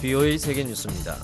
VOA 세계뉴스입니다.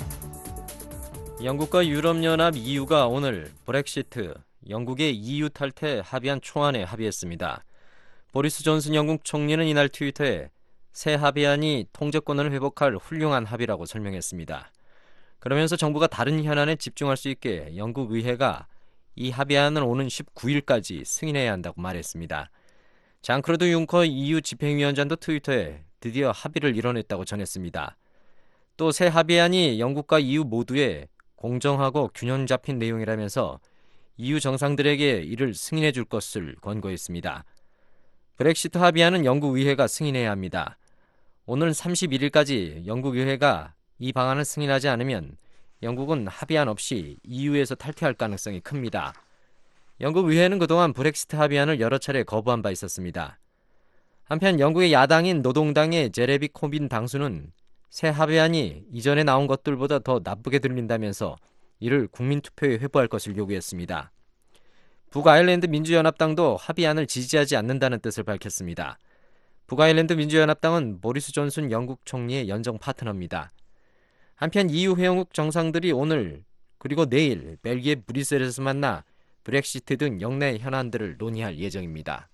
영국과 유럽연합 EU가 오늘 브렉시트, 영국의 EU 탈퇴 합의안 초안에 합의했습니다. 보리스 존슨 영국 총리는 이날 트위터에 새 합의안이 통제권을 회복할 훌륭한 합의라고 설명했습니다. 그러면서 정부가 다른 현안에 집중할 수 있게 영국 의회가 이 합의안을 오는 19일까지 승인해야 한다고 말했습니다. 장크로드 융커 EU 집행위원장도 트위터에 드디어 합의를 이뤄냈다고 전했습니다. 또 새 합의안이 영국과 EU 모두에 공정하고 균형 잡힌 내용이라면서 EU 정상들에게 이를 승인해 줄 것을 권고했습니다. 브렉시트 합의안은 영국 의회가 승인해야 합니다. 오는 31일까지 영국 의회가 이 방안을 승인하지 않으면 영국은 합의안 없이 EU에서 탈퇴할 가능성이 큽니다. 영국 의회는 그동안 브렉시트 합의안을 여러 차례 거부한 바 있었습니다. 한편 영국의 야당인 노동당의 제레비 코빈 당수는 새 합의안이 이전에 나온 것들보다 더 나쁘게 들린다면서 이를 국민투표에 회부할 것을 요구했습니다. 북아일랜드 민주연합당도 합의안을 지지하지 않는다는 뜻을 밝혔습니다. 북아일랜드 민주연합당은 보리스 존슨 영국 총리의 연정 파트너입니다. 한편 EU 회원국 정상들이 오늘 그리고 내일 벨기에 브뤼셀에서 만나 브렉시트 등 영내 현안들을 논의할 예정입니다.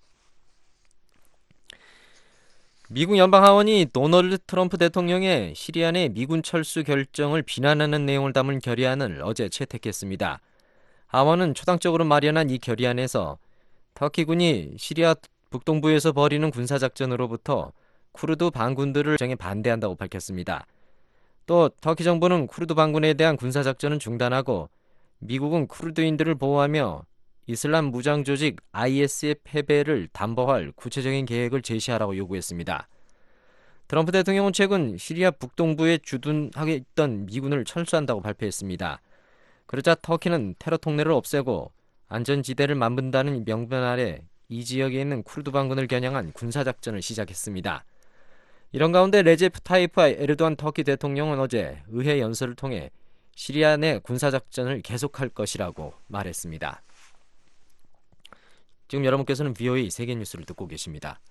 미국 연방하원이 도널드 트럼프 대통령의 시리아 내 미군 철수 결정을 비난하는 내용을 담은 결의안을 어제 채택했습니다. 하원은 초당적으로 마련한 이 결의안에서 터키군이 시리아 북동부에서 벌이는 군사작전으로부터 쿠르드 반군들을 정에 반대한다고 밝혔습니다. 또 터키 정부는 쿠르드 반군에 대한 군사작전은 중단하고 미국은 쿠르드인들을 보호하며 이슬람 무장 조직 IS의 패배를 담보할 구체적인 계획을 제시하라고 요구했습니다. 트럼프 대통령은 최근 시리아 북동부에 주둔하게 있던 미군을 철수한다고 발표했습니다. 그러자 터키는 테러 통로를 없애고 안전지대를 만든다는 명분 아래 이 지역에 있는 쿠르드 반군을 겨냥한 군사작전을 시작했습니다. 이런 가운데 레제프 타이프 에르도안 터키 대통령은 어제 의회 연설을 통해 시리아 내 군사작전을 계속할 것이라고 말했습니다. 지금 여러분께서는 VOA 세계뉴스를 듣고 계십니다.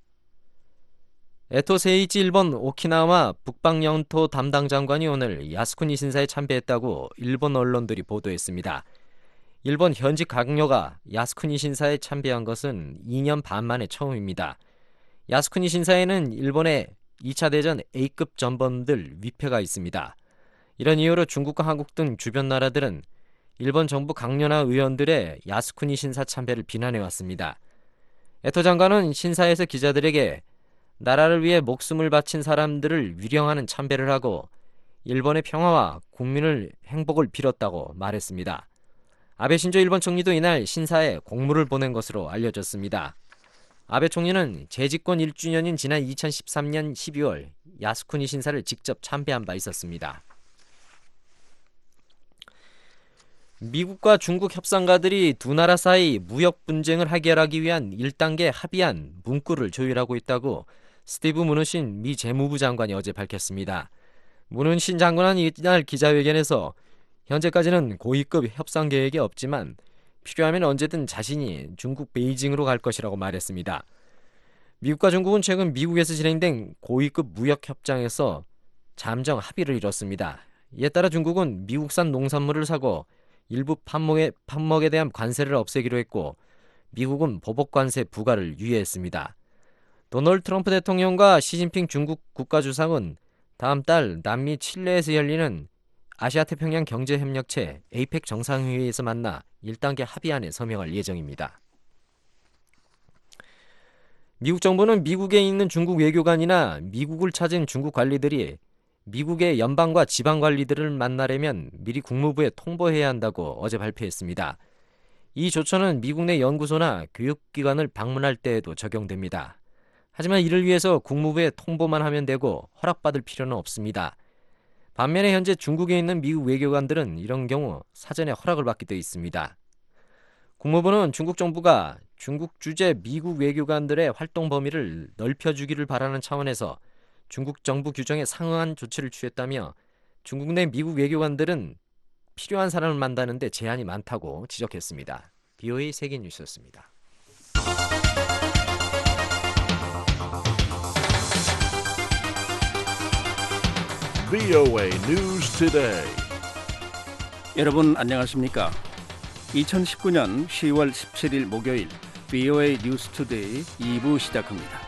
에토 세이치 일본 오키나와 북방영토 담당 장관이 오늘 야스쿠니 신사에 참배했다고 일본 언론들이 보도했습니다. 일본 현직 강요가 야스쿠니 신사에 참배한 것은 2년 반 만에 처음입니다. 야스쿠니 신사에는 일본의 2차 대전 A급 전범들 위패가 있습니다. 이런 이유로 중국과 한국 등 주변 나라들은 일본 정부 강요나 의원들의 야스쿠니 신사 참배를 비난해왔습니다. 에토 장관은 신사에서 기자들에게 나라를 위해 목숨을 바친 사람들을 위령하는 참배를 하고 일본의 평화와 국민의 행복을 빌었다고 말했습니다. 아베 신조 일본 총리도 이날 신사에 공물을 보낸 것으로 알려졌습니다. 아베 총리는 재집권 1주년인 지난 2013년 12월 야스쿠니 신사를 직접 참배한 바 있었습니다. 미국과 중국 협상가들이 두 나라 사이 무역 분쟁을 해결하기 위한 1단계 합의안 문구를 조율하고 있다고 스티브 무누신 미 재무부 장관이 어제 밝혔습니다. 무누신 장관은 이날 기자회견에서 현재까지는 고위급 협상 계획이 없지만 필요하면 언제든 자신이 중국 베이징으로 갈 것이라고 말했습니다. 미국과 중국은 최근 미국에서 진행된 고위급 무역 협상에서 잠정 합의를 이뤘습니다. 이에 따라 중국은 미국산 농산물을 사고 일부 팥먹에 대한 관세를 없애기로 했고 미국은 보복 관세 부과를 유예했습니다. 도널드 트럼프 대통령과 시진핑 중국 국가주석은 다음 달 남미 칠레에서 열리는 아시아태평양 경제협력체 APEC 정상회의에서 만나 1단계 합의안에 서명할 예정입니다. 미국 정부는 미국에 있는 중국 외교관이나 미국을 찾은 중국 관리들이 미국의 연방과 지방 관리들을 만나려면 미리 국무부에 통보해야 한다고 어제 발표했습니다. 이 조처는 미국 내 연구소나 교육기관을 방문할 때에도 적용됩니다. 하지만 이를 위해서 국무부에 통보만 하면 되고 허락받을 필요는 없습니다. 반면에 현재 중국에 있는 미국 외교관들은 이런 경우 사전에 허락을 받게 되어 있습니다. 국무부는 중국 정부가 중국 주재 미국 외교관들의 활동 범위를 넓혀주기를 바라는 차원에서 중국 정부 규정에 상응한 조치를 취했다며 중국 내 미국 외교관들은 필요한 사람을 만나는데 제한이 많다고 지적했습니다. VOA 세계뉴스였습니다. VOA News Today. 여러분 안녕하십니까? 2019년 10월 17일 목요일 VOA 뉴스 투데이 2부 시작합니다.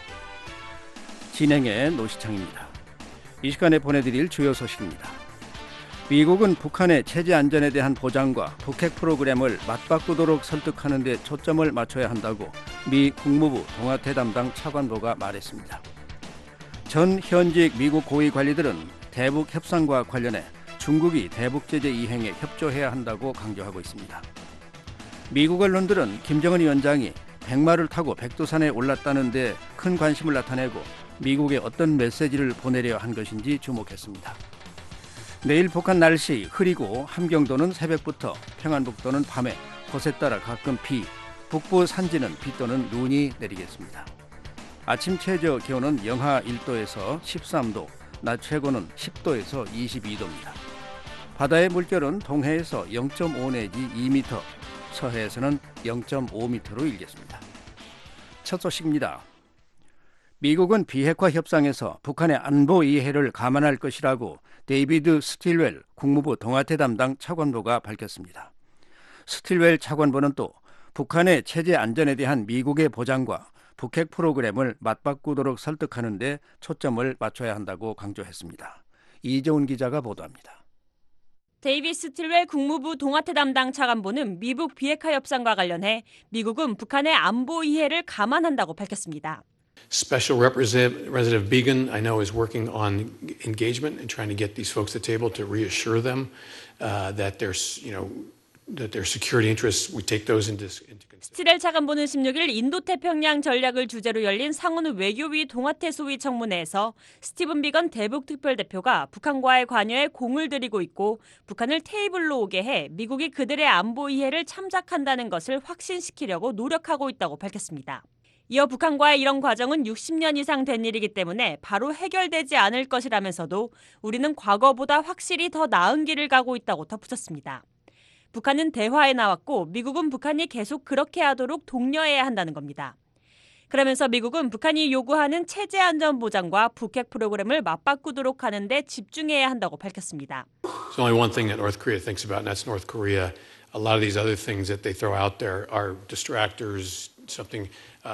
진행의 노시창입니다. 이 시간에 보내드릴 주요 소식입니다. 미국은 북한의 체제 안전에 대한 보장과 북핵 프로그램을 맞바꾸도록 설득하는 데 초점을 맞춰야 한다고 미 국무부 동아태 담당 차관보가 말했습니다. 전 현직 미국 고위 관리들은 대북 협상과 관련해 중국이 대북 제재 이행에 협조해야 한다고 강조하고 있습니다. 미국 언론들은 김정은 위원장이 백마를 타고 백두산에 올랐다는 데 큰 관심을 나타내고 미국에 어떤 메시지를 보내려 한 것인지 주목했습니다. 내일 북한 날씨 흐리고 함경도는 새벽부터, 평안북도는 밤에 곳에 따라 가끔 비, 북부 산지는 비 또는 눈이 내리겠습니다. 아침 최저 기온은 영하 1도에서 13도, 낮 최고는 10도에서 22도입니다. 바다의 물결은 동해에서 0.5 내지 2m, 서해에서는 0.5m로 일겠습니다. 첫 소식입니다. 미국은 비핵화 협상에서 북한의 안보 이해를 감안할 것이라고 데이비드 스틸웰 국무부 동아태 담당 차관보가 밝혔습니다. 스틸웰 차관보는 또 북한의 체제 안전에 대한 미국의 보장과 북핵 프로그램을 맞바꾸도록 설득하는 데 초점을 맞춰야 한다고 강조했습니다. 이재훈 기자가 보도합니다. 데이비드 스틸웰 국무부 동아태 담당 차관보는 미북 비핵화 협상과 관련해 미국은 북한의 안보 이해를 감안한다고 밝혔습니다. Special Representative Began, I know, is working on engagement and trying to get these folks at the table to reassure them that their security interests, we take those into consideration. 스틸웰 차관보는 16일 인도태평양 전략을 주제로 열린 상원 외교위 동아태 소위 청문회에서 스티븐 비건 대북 특별대표가 북한과의 관여에 공을 들이고 있고 북한을 테이블로 오게 해 미국이 그들의 안보 이해를 참작한다는 것을 확신시키려고 노력하고 있다고 밝혔습니다. 이어 북한과의 이런 과정은 60년 이상 된 일이기 때문에 바로 해결되지 않을 것이라면서도 우리는 과거보다 확실히 더 나은 길을 가고 있다고 덧붙였습니다. 북한은 대화에 나왔고 미국은 북한이 계속 그렇게 하도록 독려해야 한다는 겁니다. 그러면서 미국은 북한이 요구하는 체제 안전 보장과 북핵 프로그램을 맞바꾸도록 하는 데 집중해야 한다고 밝혔습니다. There's only one thing that North Korea thinks about, and that's North Korea. A lot of these other things that they throw out there are distractors, something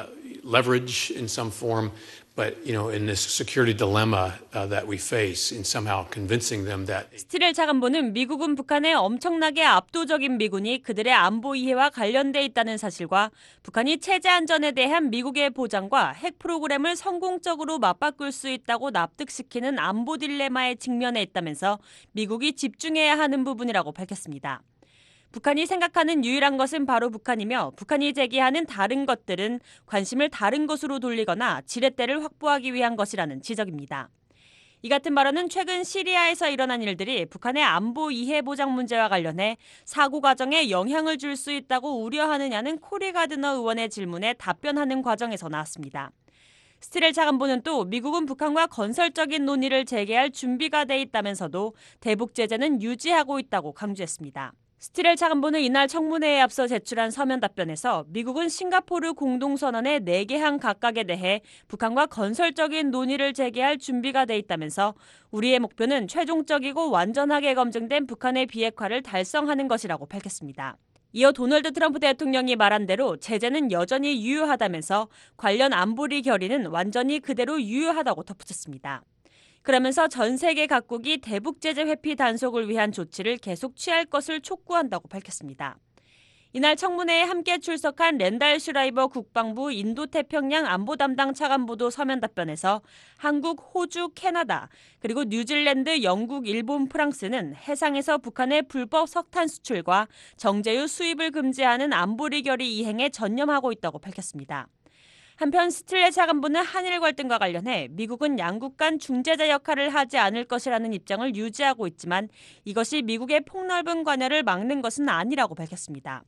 leverage in some form, but in this security dilemma that we face, in somehow convincing them that. 스틸웰 차관보는 미국은 북한의 엄청나게 압도적인 미군이 그들의 안보 이해와 관련돼 있다는 사실과 북한이 체제 안전에 대한 미국의 보장과 핵 프로그램을 성공적으로 맞바꿀 수 있다고 납득시키는 안보 딜레마에 직면해 있다면서 미국이 집중해야 하는 부분이라고 밝혔습니다. 북한이 생각하는 유일한 것은 바로 북한이며 북한이 제기하는 다른 것들은 관심을 다른 것으로 돌리거나 지렛대를 확보하기 위한 것이라는 지적입니다. 이 같은 발언은 최근 시리아에서 일어난 일들이 북한의 안보 이해 보장 문제와 관련해 사고 과정에 영향을 줄 수 있다고 우려하느냐는 코리 가드너 의원의 질문에 답변하는 과정에서 나왔습니다. 스틸웰 차관보는 또 미국은 북한과 건설적인 논의를 재개할 준비가 돼 있다면서도 대북 제재는 유지하고 있다고 강조했습니다. 스틸웰 차관보는 이날 청문회에 앞서 제출한 서면 답변에서 미국은 싱가포르 공동선언의 4개항 각각에 대해 북한과 건설적인 논의를 재개할 준비가 돼 있다면서 우리의 목표는 최종적이고 완전하게 검증된 북한의 비핵화를 달성하는 것이라고 밝혔습니다. 이어 도널드 트럼프 대통령이 말한 대로 제재는 여전히 유효하다면서 관련 안보리 결의는 완전히 그대로 유효하다고 덧붙였습니다. 그러면서 전 세계 각국이 대북 제재 회피 단속을 위한 조치를 계속 취할 것을 촉구한다고 밝혔습니다. 이날 청문회에 함께 출석한 랜달 슈라이버 국방부 인도태평양 안보 담당 차관보도 서면 답변에서 한국, 호주, 캐나다, 그리고 뉴질랜드, 영국, 일본, 프랑스는 해상에서 북한의 불법 석탄 수출과 정제유 수입을 금지하는 안보리 결의 이행에 전념하고 있다고 밝혔습니다. 한편 스틸웰 차관보는 한일 갈등과 관련해 미국은 양국 간 중재자 역할을 하지 않을 것이라는 입장을 유지하고 있지만 이것이 미국의 폭넓은 관여를 막는 것은 아니라고 밝혔습니다.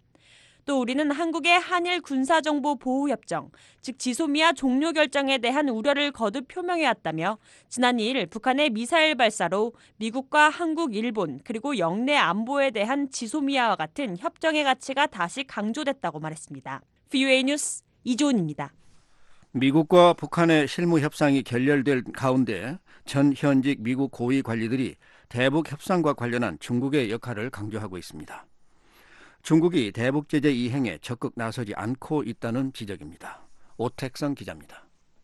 또 우리는 한국의 한일 군사정보보호협정, 즉 지소미아 종료 결정에 대한 우려를 거듭 표명해왔다며 지난 2일 북한의 미사일 발사로 미국과 한국, 일본 그리고 영내 안보에 대한 지소미아와 같은 협정의 가치가 다시 강조됐다고 말했습니다. VOA 뉴스 이조은입니다. 미국과 북한의 실무 협상이 결렬될 가운데 전 현직 미국 고위 관리들이 대북 협상과 관련한 중국의 역할을 강조하고 있습니다. 중국이 대북 제재 이행에 적극 나서지 않고 있다는 지적입니다. 오택성 기자입니다.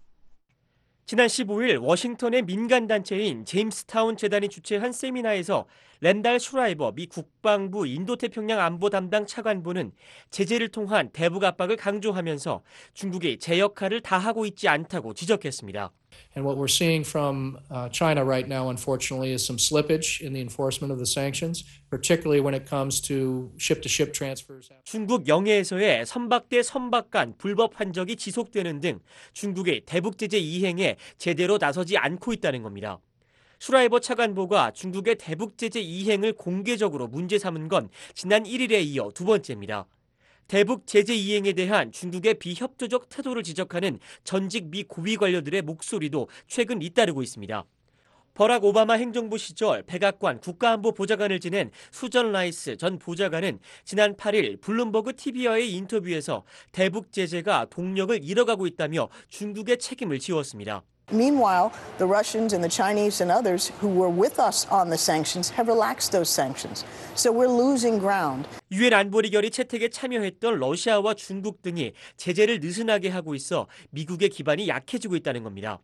지난 15일 워싱턴의 민간단체인 제임스타운 재단이 주최한 세미나에서 랜달 슈라이버 미 국방부 인도태평양 안보 담당 차관보는 제재를 통한 대북 압박을 강조하면서 중국이 제 역할을 다하고 있지 않다고 지적했습니다. And what we're seeing from China right now, unfortunately, is some slippage in the enforcement of the sanctions, particularly when it comes to ship-to-ship transfers. 중국 영해에서의 선박 대 선박 간 불법 환적이 지속되는 등 중국의 대북 제재 이행에 제대로 나서지 않고 있다는 겁니다. 슈라이버 차관보가 중국의 대북 제재 이행을 공개적으로 문제 삼은 건 지난 1일에 이어 두 번째입니다. 대북 제재 이행에 대한 중국의 비협조적 태도를 지적하는 전직 미 고위 관료들의 목소리도 최근 잇따르고 있습니다. 버락 오바마 행정부 시절 백악관 국가안보보좌관을 지낸 수전 라이스 전 보좌관은 지난 8일 블룸버그 TV와의 인터뷰에서 대북 제재가 동력을 잃어가고 있다며 중국의 책임을 지웠습니다. Meanwhile, the Russians and the Chinese and others who were with us on the sanctions have relaxed those sanctions. So we're losing ground. 유엔 안보리 결의 채택에 참여했던 러시아와 중국 등이 제재를 느슨하게 하고 있어 미국의 기반이 약해지고 있다는 겁니다.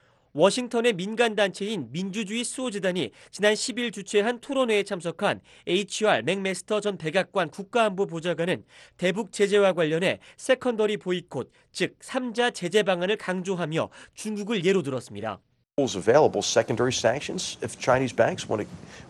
워싱턴의 민간단체인 민주주의 수호재단이 지난 10일 주최한 토론회에 참석한 HR 맥메스터 전 백악관 국가안보보좌관은 대북 제재와 관련해 세컨더리 보이콧, 즉 3자 제재 방안을 강조하며 중국을 예로 들었습니다. Available secondary sanctions if Chinese banks want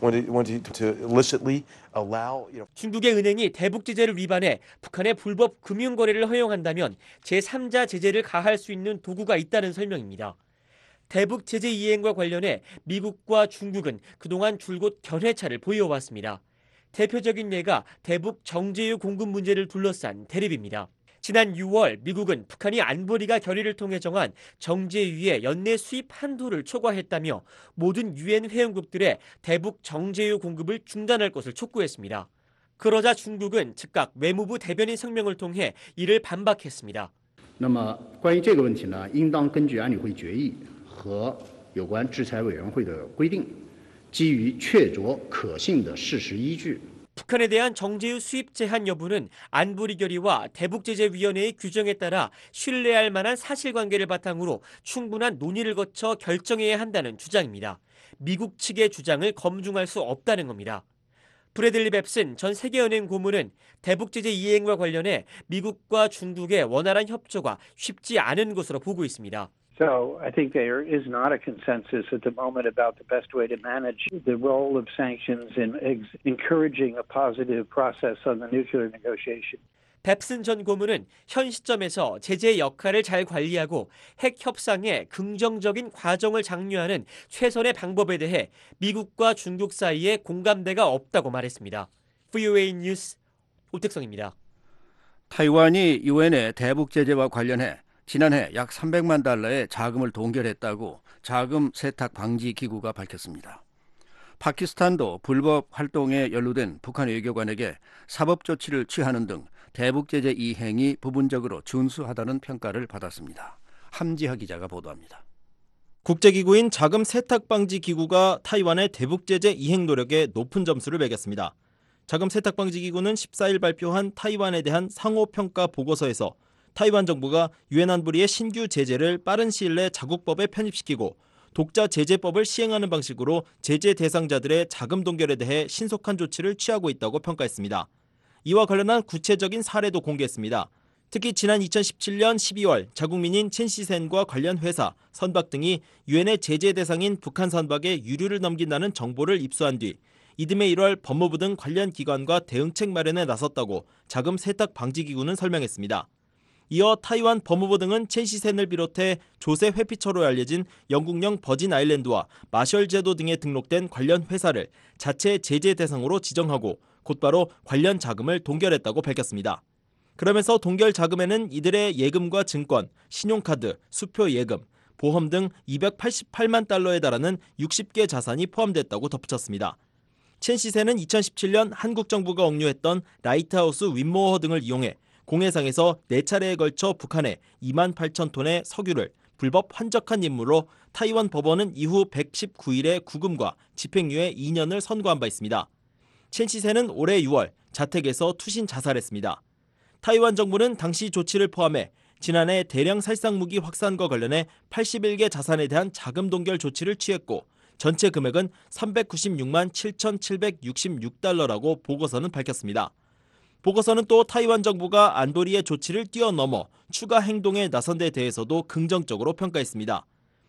to illicitly allow. 중국의 은행이 대북 제재를 위반해 북한의 불법 금융 거래를 허용한다면 제3자 제재를 가할 수 있는 도구가 있다는 설명입니다. 대북 제재 이행과 관련해 미국과 중국은 그동안 줄곧 견해차를 보여왔습니다. 대표적인 예가 대북 정제유 공급 문제를 둘러싼 대립입니다. 지난 6월 미국은 북한이 안보리가 결의를 통해 정한 정제유의 연내 수입 한도를 초과했다며 모든 유엔 회원국들의 대북 정제유 공급을 중단할 것을 촉구했습니다. 그러자 중국은 즉각 외무부 대변인 성명을 통해 이를 반박했습니다. 那么关于这个问题呢，应当根据安理会决议和有关制裁委员会的规定，基于确凿可信的事实依据。 북한에 대한 정제유 수입 제한 여부는 안보리 결의와 대북제재위원회의 규정에 따라 신뢰할 만한 사실관계를 바탕으로 충분한 논의를 거쳐 결정해야 한다는 주장입니다. 미국 측의 주장을 검증할 수 없다는 겁니다. 브래들리 뱁슨 전 세계은행 고문은 대북제재 이행과 관련해 미국과 중국의 원활한 협조가 쉽지 않은 것으로 보고 있습니다. So I think there is not a consensus at the moment about the best way to manage the role of sanctions in encouraging a positive process on the nuclear negotiation. 뱁슨 전 고문은 현 시점에서 제재의 역할을 잘 관리하고 핵 협상에 긍정적인 과정을 장려하는 최선의 방법에 대해 미국과 중국 사이에 공감대가 없다고 말했습니다. VOA 뉴스 오택성입니다. 타이완이 유엔의 대북 제재와 관련해 지난해 약 300만 달러의 자금을 동결했다고 자금 세탁 방지 기구가 밝혔습니다. 파키스탄도 불법 활동에 연루된 북한 외교관에게 사법 조치를 취하는 등 대북 제재 이행이 부분적으로 준수하다는 평가를 받았습니다. 함지하 기자가 보도합니다. 국제기구인 자금 세탁 방지 기구가 타이완의 대북 제재 이행 노력에 높은 점수를 매겼습니다. 자금 세탁 방지 기구는 14일 발표한 타이완에 대한 상호 평가 보고서에서 타이완 정부가 유엔 안보리의 신규 제재를 빠른 시일 내 자국법에 편입시키고 독자 제재법을 시행하는 방식으로 제재 대상자들의 자금 동결에 대해 신속한 조치를 취하고 있다고 평가했습니다. 이와 관련한 구체적인 사례도 공개했습니다. 특히 지난 2017년 12월 자국민인 첸시센과 관련 회사, 선박 등이 유엔의 제재 대상인 북한 선박에 유류를 넘긴다는 정보를 입수한 뒤 이듬해 1월 법무부 등 관련 기관과 대응책 마련에 나섰다고 자금 세탁 방지 기구는 설명했습니다. 이어 타이완 법무부 등은 첸시센을 비롯해 조세 회피처로 알려진 영국령 버진 아일랜드와 마셜 제도 등에 등록된 관련 회사를 자체 제재 대상으로 지정하고 곧바로 관련 자금을 동결했다고 밝혔습니다. 그러면서 동결 자금에는 이들의 예금과 증권, 신용카드, 수표 예금, 보험 등 288만 달러에 달하는 60개 자산이 포함됐다고 덧붙였습니다. 첸시센은 2017년 한국 정부가 억류했던 라이트하우스 윈모어 등을 이용해 공해상에서 4차례에 걸쳐 북한에 2만 8천 톤의 석유를 불법 환적한 임무로 타이완 법원은 이후 119일의 구금과 집행유예 2년을 선고한 바 있습니다. 첸 시세는 올해 6월 자택에서 투신 자살했습니다. 타이완 정부는 당시 조치를 포함해 지난해 대량 살상무기 확산과 관련해 81개 자산에 대한 자금 동결 조치를 취했고 전체 금액은 396만 7,766달러라고 보고서는 밝혔습니다. 보고서는 또 타이완 정부가 안보리의 조치를 뛰어넘어 추가 행동에 나선 데 대해서도 긍정적으로 평가했습니다.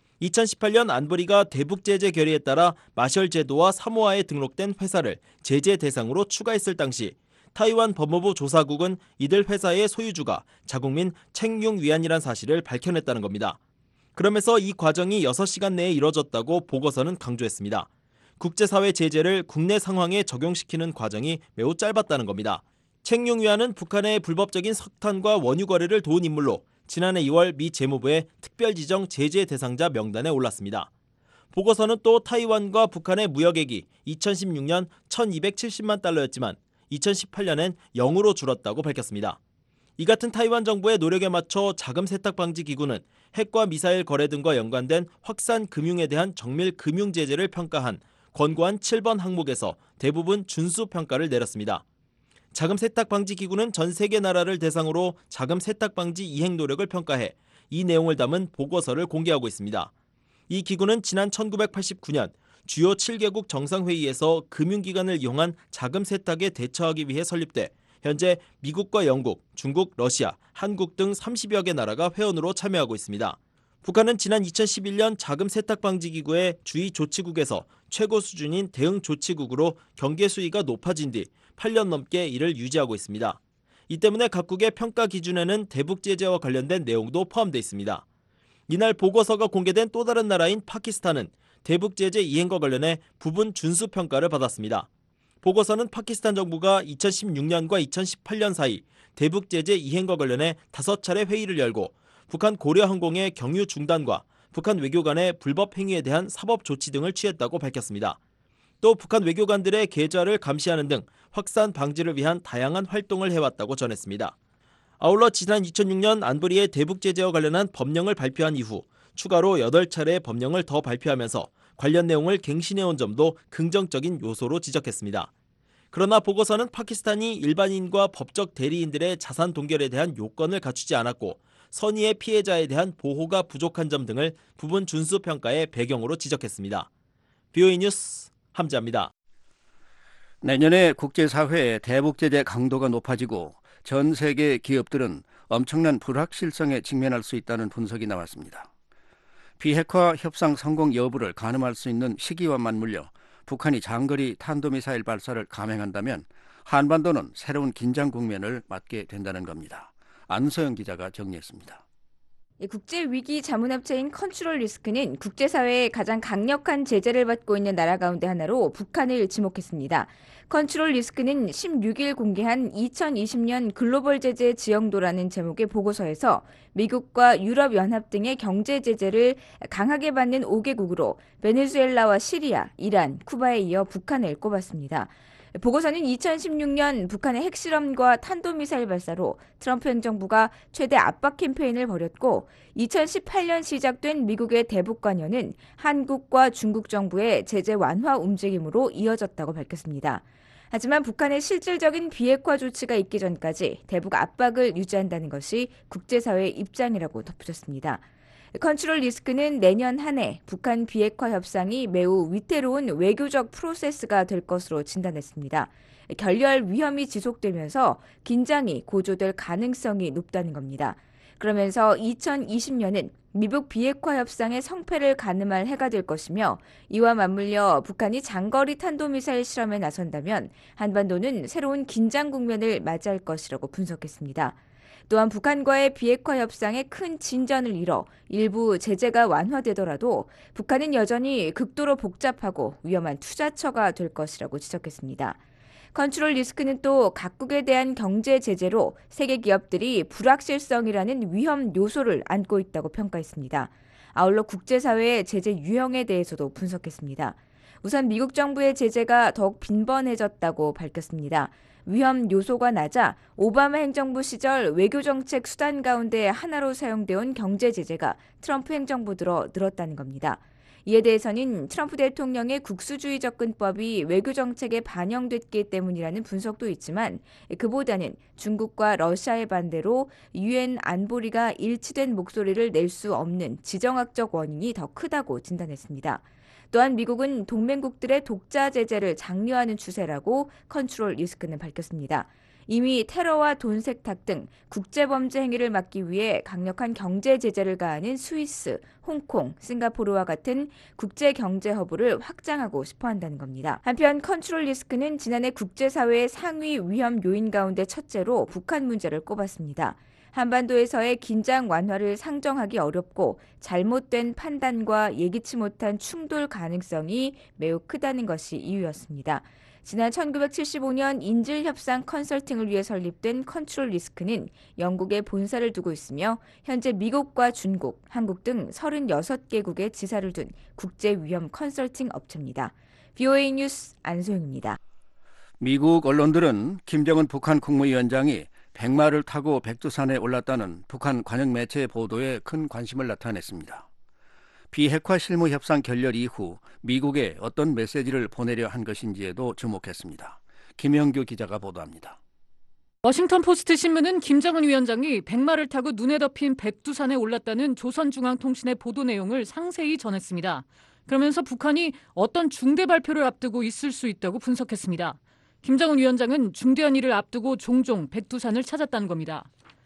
2018년 안보리가 대북 제재 결의에 따라 마셜 제도와 사모아에 등록된 회사를 제재 대상으로 추가했을 당시 타이완 법무부 조사국은 이들 회사의 소유주가 자국민 챙융 위안이란 사실을 밝혀냈다는 겁니다. 그러면서 이 과정이 6시간 내에 이뤄졌다고 보고서는 강조했습니다. 국제사회 제재를 국내 상황에 적용시키는 과정이 매우 짧았다는 겁니다. 챙융 위안은 북한의 불법적인 석탄과 원유 거래를 도운 인물로 지난해 2월 미 재무부의 특별지정 제재 대상자 명단에 올랐습니다. 보고서는 또 타이완과 북한의 무역액이 2016년 1,270만 달러였지만 2018년엔 0으로 줄었다고 밝혔습니다. 이 같은 타이완 정부의 노력에 맞춰 자금 세탁 방지 기구는 핵과 미사일 거래 등과 연관된 확산 금융에 대한 정밀 금융 제재를 평가한 권고안 7번 항목에서 대부분 준수 평가를 내렸습니다. 자금 세탁 방지 기구는 전 세계 나라를 대상으로 자금 세탁 방지 이행 노력을 평가해 이 내용을 담은 보고서를 공개하고 있습니다. 이 기구는 지난 1989년 주요 7개국 정상회의에서 금융기관을 이용한 자금 세탁에 대처하기 위해 설립돼 현재 미국과 영국, 중국, 러시아, 한국 등 30여 개 나라가 회원으로 참여하고 있습니다. 북한은 지난 2011년 자금 세탁 방지 기구의 주의 조치국에서 최고 수준인 대응 조치국으로 경계 수위가 높아진 뒤 8년 넘게 이를 유지하고 있습니다. 이 때문에 각국의 평가 기준에는 대북 제재와 관련된 내용도 포함되어 있습니다. 이날 보고서가 공개된 또 다른 나라인 파키스탄은 대북 제재 이행과 관련해 부분 준수 평가를 받았습니다. 보고서는 파키스탄 정부가 2016년과 2018년 사이 대북 제재 이행과 관련해 5차례 회의를 열고 북한 고려항공의 경유 중단과 북한 외교관의 불법 행위에 대한 사법 조치 등을 취했다고 밝혔습니다. 또 북한 외교관들의 계좌를 감시하는 등 확산 방지를 위한 다양한 활동을 해왔다고 전했습니다. 아울러 지난 2006년 안보리의 대북 제재와 관련한 법령을 발표한 이후 추가로 8차례 법령을 더 발표하면서 관련 내용을 갱신해온 점도 긍정적인 요소로 지적했습니다. 그러나 보고서는 파키스탄이 일반인과 법적 대리인들의 자산 동결에 대한 요건을 갖추지 않았고 선의의 피해자에 대한 보호가 부족한 점 등을 부분 준수 평가의 배경으로 지적했습니다. BOA 뉴스 함지아입니다. 내년에 국제사회의 대북 제재 강도가 높아지고 전 세계 기업들은 엄청난 불확실성에 직면할 수 있다는 분석이 나왔습니다. 비핵화 협상 성공 여부를 가늠할 수 있는 시기와 맞물려 북한이 장거리 탄도미사일 발사를 감행한다면 한반도는 새로운 긴장 국면을 맞게 된다는 겁니다. 안소영 기자가 정리했습니다. 국제위기 자문업체인 컨트롤 리스크는 국제사회의 가장 강력한 제재를 받고 있는 나라 가운데 하나로 북한을 지목했습니다. 컨트롤 리스크는 16일 공개한 2020년 글로벌 제재 지형도라는 제목의 보고서에서 미국과 유럽연합 등의 경제 제재를 강하게 받는 5개국으로 베네수엘라와 시리아, 이란, 쿠바에 이어 북한을 꼽았습니다. 보고서는 2016년 북한의 핵실험과 탄도미사일 발사로 트럼프 행정부가 최대 압박 캠페인을 벌였고 2018년 시작된 미국의 대북 관여는 한국과 중국 정부의 제재 완화 움직임으로 이어졌다고 밝혔습니다. 하지만 북한의 실질적인 비핵화 조치가 있기 전까지 대북 압박을 유지한다는 것이 국제사회의 입장이라고 덧붙였습니다. 컨트롤 리스크는 내년 한 해 북한 비핵화 협상이 매우 위태로운 외교적 프로세스가 될 것으로 진단했습니다. 결렬 위험이 지속되면서 긴장이 고조될 가능성이 높다는 겁니다. 그러면서 2020년은 미북 비핵화 협상의 성패를 가늠할 해가 될 것이며 이와 맞물려 북한이 장거리 탄도미사일 실험에 나선다면 한반도는 새로운 긴장 국면을 맞이할 것이라고 분석했습니다. 또한 북한과의 비핵화 협상에 큰 진전을 이뤄 일부 제재가 완화되더라도 북한은 여전히 극도로 복잡하고 위험한 투자처가 될 것이라고 지적했습니다. 컨트롤 리스크는 또 각국에 대한 경제 제재로 세계 기업들이 불확실성이라는 위험 요소를 안고 있다고 평가했습니다. 아울러 국제사회의 제재 유형에 대해서도 분석했습니다. 우선 미국 정부의 제재가 더욱 빈번해졌다고 밝혔습니다. 위험 요소가 낮아 오바마 행정부 시절 외교정책 수단 가운데 하나로 사용되어 온 경제 제재가 트럼프 행정부 들어 늘었다는 겁니다. 이에 대해서는 트럼프 대통령의 국수주의 접근법이 외교정책에 반영됐기 때문이라는 분석도 있지만 그보다는 중국과 러시아의 반대로 유엔 안보리가 일치된 목소리를 낼 수 없는 지정학적 원인이 더 크다고 진단했습니다. 또한 미국은 동맹국들의 독자 제재를 장려하는 추세라고 컨트롤 리스크는 밝혔습니다. 이미 테러와 돈 세탁 등 국제범죄 행위를 막기 위해 강력한 경제 제재를 가하는 스위스, 홍콩, 싱가포르와 같은 국제경제 허브를 확장하고 싶어 한다는 겁니다. 한편 컨트롤 리스크는 지난해 국제사회의 상위 위험 요인 가운데 첫째로 북한 문제를 꼽았습니다. 한반도에서의 긴장 완화를 상정하기 어렵고 잘못된 판단과 예기치 못한 충돌 가능성이 매우 크다는 것이 이유였습니다. 지난 1975년 인질협상 컨설팅을 위해 설립된 컨트롤 리스크는 영국에 본사를 두고 있으며 현재 미국과 중국, 한국 등 36개국의 지사를 둔 국제위험 컨설팅 업체입니다. VOA 뉴스 안소영입니다. 미국 언론들은 김정은 북한 국무위원장이 백마를 타고 백두산에 올랐다는 북한 관영 매체의 보도에 큰 관심을 나타냈습니다. 비핵화 실무 협상 결렬 이후 미국에 어떤 메시지를 보내려 한 것인지에도 주목했습니다. 김영규 기자가 보도합니다. 워싱턴 포스트 신문은 김정은 위원장이 백마를 타고 눈에 덮인 백두산에 올랐다는 조선중앙통신의 보도 내용을 상세히 전했습니다. 그러면서 북한이 어떤 중대 발표를 앞두고 있을 수 있다고 분석했습니다. 김정은 위원장은 중대한 일을 앞두고 종종 백두산을 찾았다는 겁니다.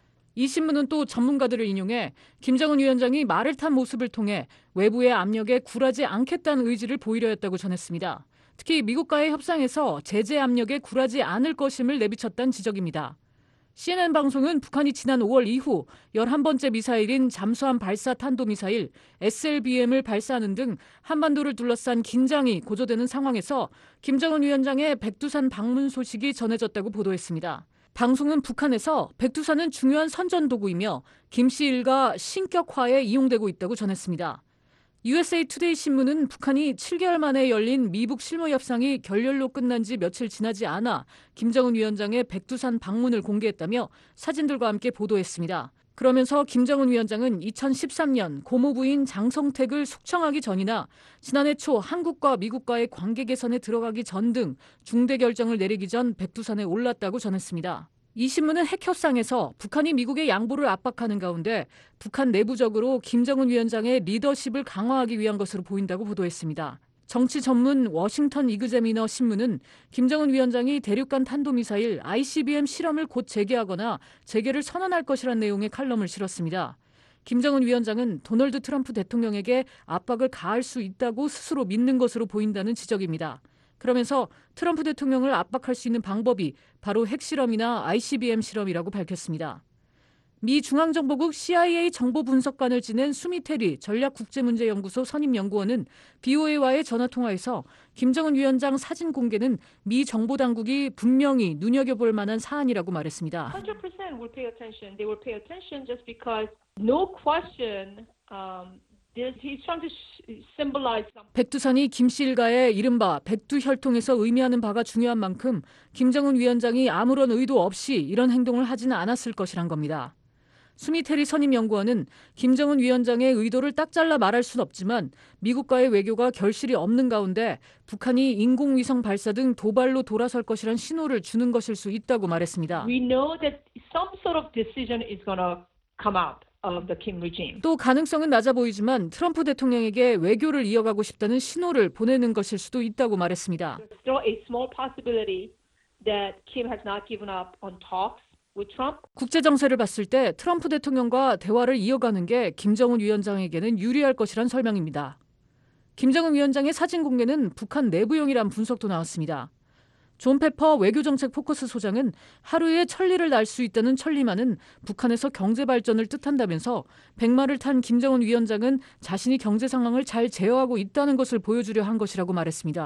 이 신문은 또 전문가들을 인용해 김정은 위원장이 말을 탄 모습을 통해 외부의 압력에 굴하지 않겠다는 의지를 보이려 했다고 전했습니다. 특히 미국과의 협상에서 제재 압력에 굴하지 않을 것임을 내비쳤다는 지적입니다. CNN 방송은 북한이 지난 5월 이후 11번째 미사일인 잠수함 발사 탄도미사일 SLBM을 발사하는 등 한반도를 둘러싼 긴장이 고조되는 상황에서 김정은 위원장의 백두산 방문 소식이 전해졌다고 보도했습니다. 방송은 북한에서 백두산은 중요한 선전도구이며 김 씨 일가 신격화에 이용되고 있다고 전했습니다. USA 투데이 신문은 북한이 7개월 만에 열린 미북 실무 협상이 결렬로 끝난 지 며칠 지나지 않아 김정은 위원장의 백두산 방문을 공개했다며 사진들과 함께 보도했습니다. 그러면서 김정은 위원장은 2013년 고모부인 장성택을 숙청하기 전이나 지난해 초 한국과 미국과의 관계 개선에 들어가기 전 등 중대 결정을 내리기 전 백두산에 올랐다고 전했습니다. 이 신문은 핵 협상에서 북한이 미국의 양보를 압박하는 가운데 북한 내부적으로 김정은 위원장의 리더십을 강화하기 위한 것으로 보인다고 보도했습니다. 정치 전문 워싱턴 이그제미너 신문은 김정은 위원장이 대륙간 탄도미사일 ICBM 실험을 곧 재개하거나 재개를 선언할 것이란 내용의 칼럼을 실었습니다. 김정은 위원장은 도널드 트럼프 대통령에게 압박을 가할 수 있다고 스스로 믿는 것으로 보인다는 지적입니다. 그러면서 트럼프 대통령을 압박할 수 있는 방법이 바로 핵실험이나 ICBM 실험이라고 밝혔습니다. 미 중앙정보국 CIA 정보분석관을 지낸 수미테리 전략국제문제연구소 선임연구원은 BOA와의 전화통화에서 김정은 위원장 사진 공개는 미 정보당국이 분명히 눈여겨볼 만한 사안이라고 말했습니다. 100% will pay attention. They will pay attention just because no question he's trying to symbolize something. 백두산이 김 씨 일가의 이른바 백두혈통에서 의미하는 바가 중요한 만큼 김정은 위원장이 아무런 의도 없이 이런 행동을 하지는 않았을 것이란 겁니다. 수미테리 선임연구원은 김정은 위원장의 의도를 딱 잘라 말할 순 없지만 미국과의 외교가 결실이 없는 가운데 북한이 인공위성 발사 등 도발로 돌아설 것이란 신호를 주는 것일 수 있다고 말했습니다. We know that some sort of decision is going to come out of the Kim regime. 또 가능성은 낮아 보이지만 트럼프 대통령에게 외교를 이어가고 싶다는 신호를 보내는 것일 수도 있다고 말했습니다. There's still a small possibility that Kim has not given up on talks. 국제 정세를 봤을 때 트럼프 대통령과 대화를 이어가는 게 김정은 위원장에게는 유리할 것이란 설명입니다. 김정은 위원장의 사진 공개는 북한 내부용이란 분석도 나왔습니다. 존 페퍼 외교정책 포커스 소장은 하루에 천리를 날 수 있다는 천리만은 북한에서 경제 발전을 뜻한다면서 백마를 탄 김정은 위원장은 자신이 경제 상황을 잘 제어하고 있다는 것을 보여주려 한 것이라고 말했습니다.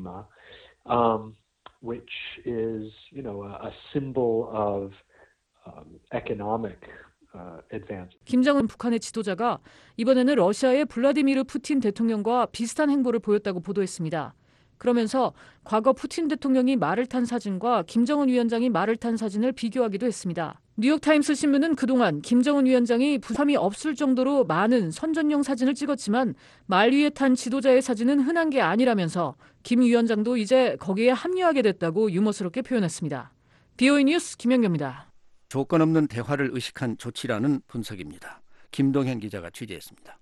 Which is, a symbol of economic advance. 김정은 북한의 지도자가 이번에는 러시아의 블라디미르 푸틴 대통령과 비슷한 행보를 보였다고 보도했습니다. 그러면서 과거 푸틴 대통령이 말을 탄 사진과 김정은 위원장이 말을 탄 사진을 비교하기도 했습니다. 뉴욕타임스 신문은 그동안 김정은 위원장이 부담이 없을 정도로 많은 선전용 사진을 찍었지만 말 위에 탄 지도자의 사진은 흔한 게 아니라면서 김 위원장도 이제 거기에 합류하게 됐다고 유머스럽게 표현했습니다. BOE 뉴스 김연경입니다. 조건 없는 대화를 의식한 조치라는 분석입니다. 김동현 기자가 취재했습니다.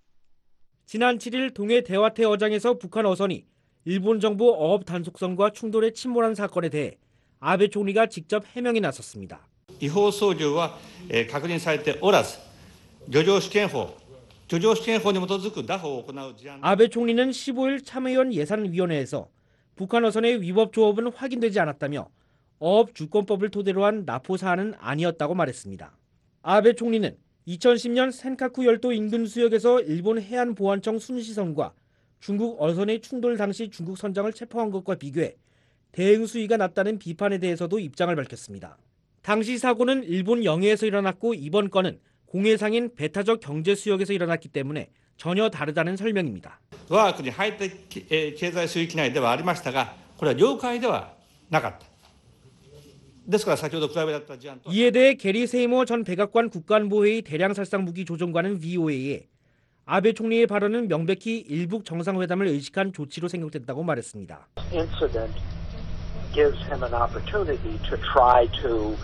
지난 7일 동해 대화태 어장에서 북한 어선이 일본 정부 어업 단속선과 충돌에 침몰한 사건에 대해 아베 총리가 직접 해명에 나섰습니다. 違法操業は確認されておらず、漁業試験法に基づく拿捕を行う事案。 아베 총리는 15일 참의원 예산위원회에서 북한 어선의 위법 조업은 확인되지 않았다며 어업 주권법을 토대로 한 납포 사안은 아니었다고 말했습니다. 아베 총리는 2010년 센카쿠 열도 인근 수역에서 일본 해안보안청 순시선과 중국 어선의 충돌 당시 중국 선장을 체포한 것과 비교해 대응 수위가 낮다는 비판에 대해서도 입장을 밝혔습니다. 당시 사고는 일본 영해에서 일어났고 이번 건은 공해상인 배타적 경제 수역에서 일어났기 때문에 전혀 다르다는 설명입니다. 我が国排他経済水域内ではありましたが、これは領海ではなかった。ですから先ほど比べだった事案と 이에 대해 게리 세이모 전 백악관 국가안보회의 대량살상무기 조종관은 VOA에 아베 총리의 발언은 명백히 일북 정상회담을 의식한 조치로 생각됐다고 말했습니다. Incident gives him an opportunity to try to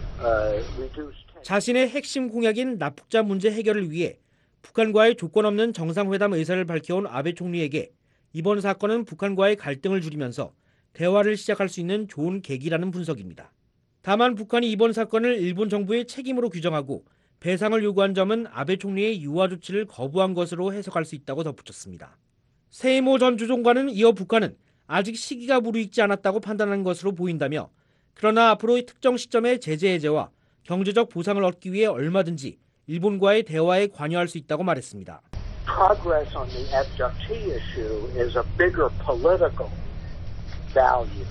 reduce. 자신의 핵심 공약인 납북자 문제 해결을 위해 북한과의 조건 없는 정상회담 의사를 밝혀온 아베 총리에게 이번 사건은 북한과의 갈등을 줄이면서 대화를 시작할 수 있는 좋은 계기라는 분석입니다. 다만 북한이 이번 사건을 일본 정부의 책임으로 규정하고 배상을 요구한 점은 아베 총리의 유화 조치를 거부한 것으로 해석할 수 있다고 덧붙였습니다. 세이모 전 조종관은 이어 북한은 아직 시기가 무르익지 않았다고 판단한 것으로 보인다며 그러나 앞으로 특정 시점에 제재 해제와 경제적 보상을 얻기 위해 얼마든지 일본과의 대화에 관여할 수 있다고 말했습니다. Progress on the abductee issue is a bigger political value.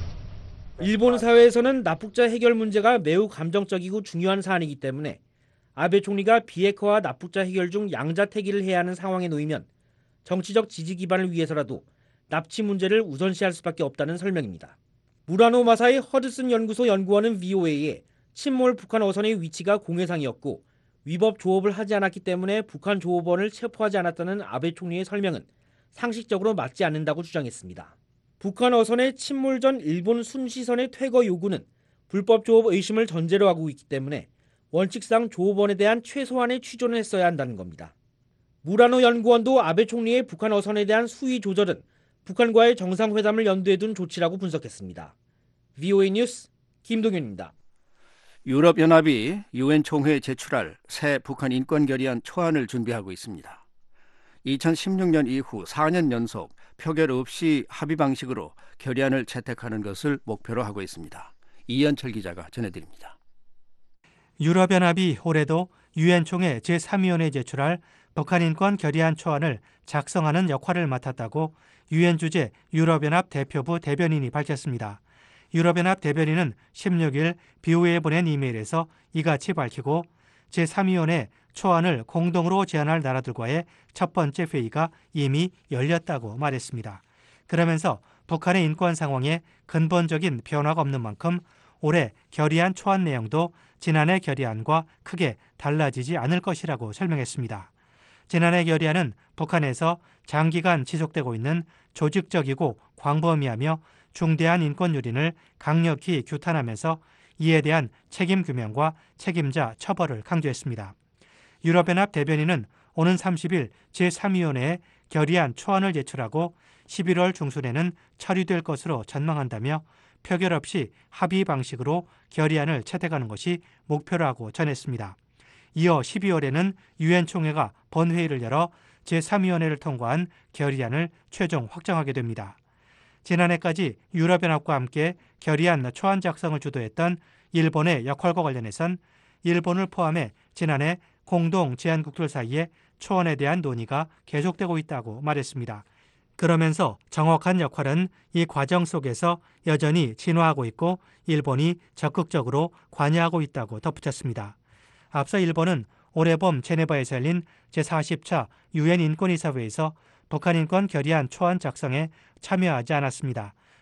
일본 사회에서는 납북자 해결 문제가 매우 감정적이고 중요한 사안이기 때문에 아베 총리가 비핵화와 납북자 해결 중 양자택일을 해야 하는 상황에 놓이면 정치적 지지 기반을 위해서라도 납치 문제를 우선시할 수밖에 없다는 설명입니다. 무라노 마사이 허드슨 연구소 연구원은 VOA에 침몰 북한 어선의 위치가 공해상이었고 위법 조업을 하지 않았기 때문에 북한 조업원을 체포하지 않았다는 아베 총리의 설명은 상식적으로 맞지 않는다고 주장했습니다. 북한 어선의 침몰 전 일본 순시선의 퇴거 요구는 불법 조업 의심을 전제로 하고 있기 때문에 원칙상 조업원에 대한 최소한의 취조는 했어야 한다는 겁니다. 무라노 연구원도 아베 총리의 북한 어선에 대한 수위 조절은 북한과의 정상회담을 염두에 둔 조치라고 분석했습니다. VOA 뉴스 김동윤입니다. 유럽연합이 유엔 총회에 제출할 새 북한 인권 결의안 초안을 준비하고 있습니다. 2016년 이후 4년 연속 표결 없이 합의 방식으로 결의안을 채택하는 것을 목표로 하고 있습니다. 이현철 기자가 전해드립니다. 유럽연합이 올해도 유엔 총회 제3위원회에 제출할 북한 인권 결의안 초안을 작성하는 역할을 맡았다고 유엔 주재 유럽연합 대표부 대변인이 밝혔습니다. 유럽연합 대변인은 16일 BOA에 보낸 이메일에서 이같이 밝히고 제3위원회 초안을 공동으로 제안할 나라들과의 첫 번째 회의가 이미 열렸다고 말했습니다. 그러면서 북한의 인권 상황에 근본적인 변화가 없는 만큼 올해 결의안 초안 내용도 지난해 결의안과 크게 달라지지 않을 것이라고 설명했습니다. 지난해 결의안은 북한에서 장기간 지속되고 있는 조직적이고 광범위하며 중대한 인권 유린을 강력히 규탄하면서 이에 대한 책임 규명과 책임자 처벌을 강조했습니다. 유럽연합 대변인은 오는 30일 제3위원회에 결의안 초안을 제출하고 11월 중순에는 처리될 것으로 전망한다며 표결 없이 합의 방식으로 결의안을 채택하는 것이 목표라고 전했습니다. 이어 12월에는 유엔 총회가 본회의를 열어 제3위원회를 통과한 결의안을 최종 확정하게 됩니다. 지난해까지 유럽연합과 함께 결의안 초안 작성을 주도했던 일본의 역할과 관련해선 일본을 포함해 지난해 공동 제안국들 사이에 초안에 대한 논의가 계속되고 있다고 말했습니다. 그러면서 정확한 역할은 이 과정 속에서 여전히 진화하고 있고 일본이 적극적으로 관여하고 있다고 덧붙였습니다. 앞서 일본은 올해 봄 제네바에서 열린 제40차 유엔 인권이사회에서 북한 인권 결의안 초안 작성에 참여하지 않았습니다.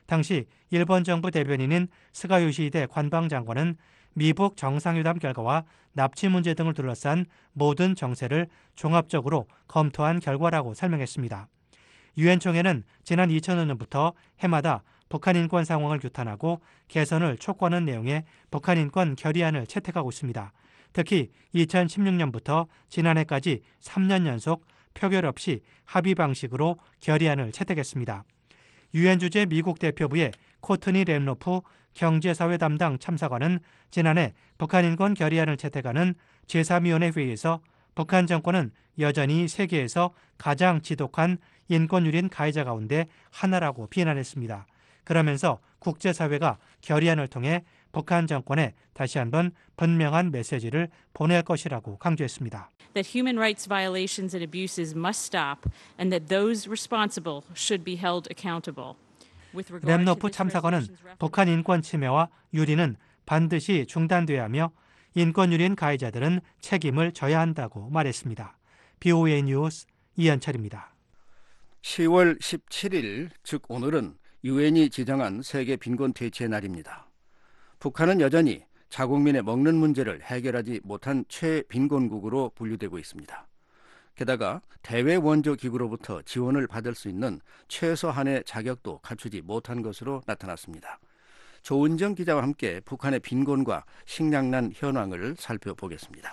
당시 일본 정부 대변인인 스가 요시히데 관방장관은 미북 정상회담 결과와 납치 문제 등을 둘러싼 모든 정세를 종합적으로 검토한 결과라고 설명했습니다. 유엔 총회는 지난 2005년부터 해마다 북한 인권 상황을 규탄하고 개선을 촉구하는 내용의 북한 인권 결의안을 채택하고 있습니다. 특히 2016년부터 지난해까지 3년 연속 표결 없이 합의 방식으로 결의안을 채택했습니다. 유엔 주재 미국 대표부의 코트니 램로프 경제사회 담당 참사관은 지난해 북한 인권 결의안을 채택하는 제3위원회 회의에서 북한 정권은 여전히 세계에서 가장 지독한 인권유린 가해자 가운데 하나라고 비난했습니다. 그러면서 국제사회가 결의안을 통해 북한 정권에 다시 한번 분명한 메시지를 보낼 것이라고 강조했습니다. That human rights violations and abuses must stop and that those responsible should be held accountable. 램노프 참사관은 북한 인권 침해와 유린은 반드시 중단돼야 하며 인권유린 가해자들은 책임을 져야 한다고 말했습니다. BOA 뉴스 이현철입니다. 10월 17일, 즉 오늘은 유엔이 지정한 세계 빈곤 퇴치의 날입니다. 북한은 여전히 자국민의 먹는 문제를 해결하지 못한 최빈곤국으로 분류되고 있습니다. 게다가 대외 원조 기구로부터 지원을 받을 수 있는 최소한의 자격도 갖추지 못한 것으로 나타났습니다. 조은정 기자와 함께 북한의 빈곤과 식량난 현황을 살펴보겠습니다.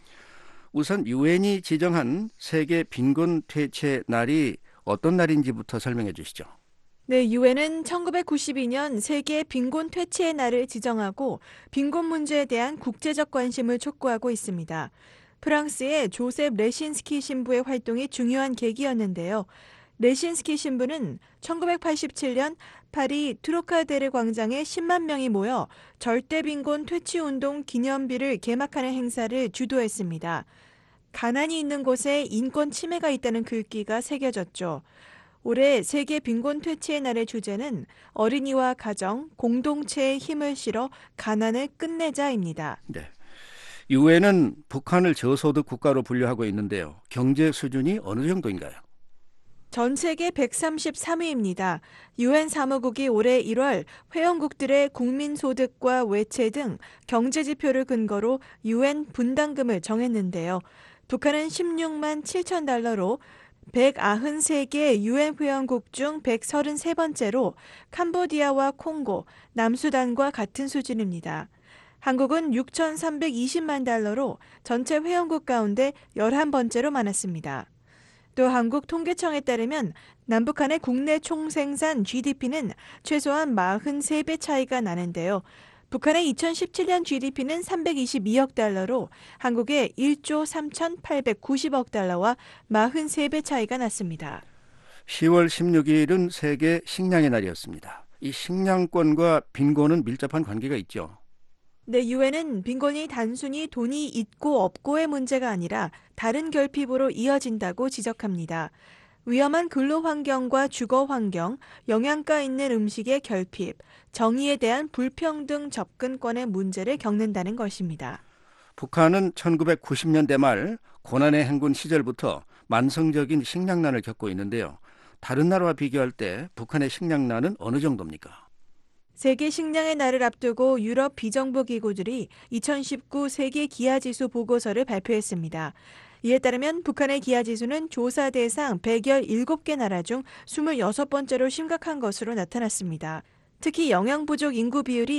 우선 유엔이 지정한 세계 빈곤 퇴치 날이 어떤 날인지부터 설명해 주시죠. 네, 유엔은 1992년 세계 빈곤 퇴치의 날을 지정하고 빈곤 문제에 대한 국제적 관심을 촉구하고 있습니다. 프랑스의 조셉 레신스키 신부의 활동이 중요한 계기였는데요. 레신스키 신부는 1987년 파리 트로카데르 광장에 10만 명이 모여 절대빈곤 퇴치운동 기념비를 개막하는 행사를 주도했습니다. 가난이 있는 곳에 인권 침해가 있다는 글귀가 새겨졌죠. 올해 세계 빈곤 퇴치의 날의 주제는 어린이와 가정, 공동체의 힘을 실어 가난을 끝내자입니다. 네. 유엔은 북한을 저소득 국가로 분류하고 있는데요. 경제 수준이 어느 정도인가요? 전 세계 133위입니다. 유엔 사무국이 올해 1월 회원국들의 국민소득과 외채 등 경제 지표를 근거로 유엔 분담금을 정했는데요. 북한은 16만 7천 달러로 193개 유엔 회원국 중 133번째로 캄보디아와 콩고, 남수단과 같은 수준입니다. 한국은 6,320만 달러로 전체 회원국 가운데 11번째로 많았습니다. 또 한국 통계청에 따르면 남북한의 국내 총생산 GDP는 최소한 43배 차이가 나는데요. 북한의 2017년 GDP는 322억 달러로 한국의 1조 3,890억 달러와 43배 차이가 났습니다. 10월 16일은 세계 식량의 날이었습니다. 이 식량권과 빈곤은 밀접한 관계가 있죠. 네, 유엔은 빈곤이 단순히 돈이 있고 없고의 문제가 아니라 다른 결핍으로 이어진다고 지적합니다. 위험한 근로환경과 주거환경, 영양가 있는 음식의 결핍, 정의에 대한 불평등 접근권의 문제를 겪는다는 것입니다. 북한은 1990년대 말 고난의 행군 시절부터 만성적인 식량난을 겪고 있는데요. 다른 나라와 비교할 때 북한의 식량난은 어느 정도입니까? 세계 식량의 날을 앞두고 유럽 비정부 기구들이 2019 세계 기아지수 보고서를 발표했습니다. 이에 따르면 북한의 기아지수는 조사 대상 117개 나라 중 26번째로 심각한 것으로 나타났습니다. 특히 영양 부족 인구 비율이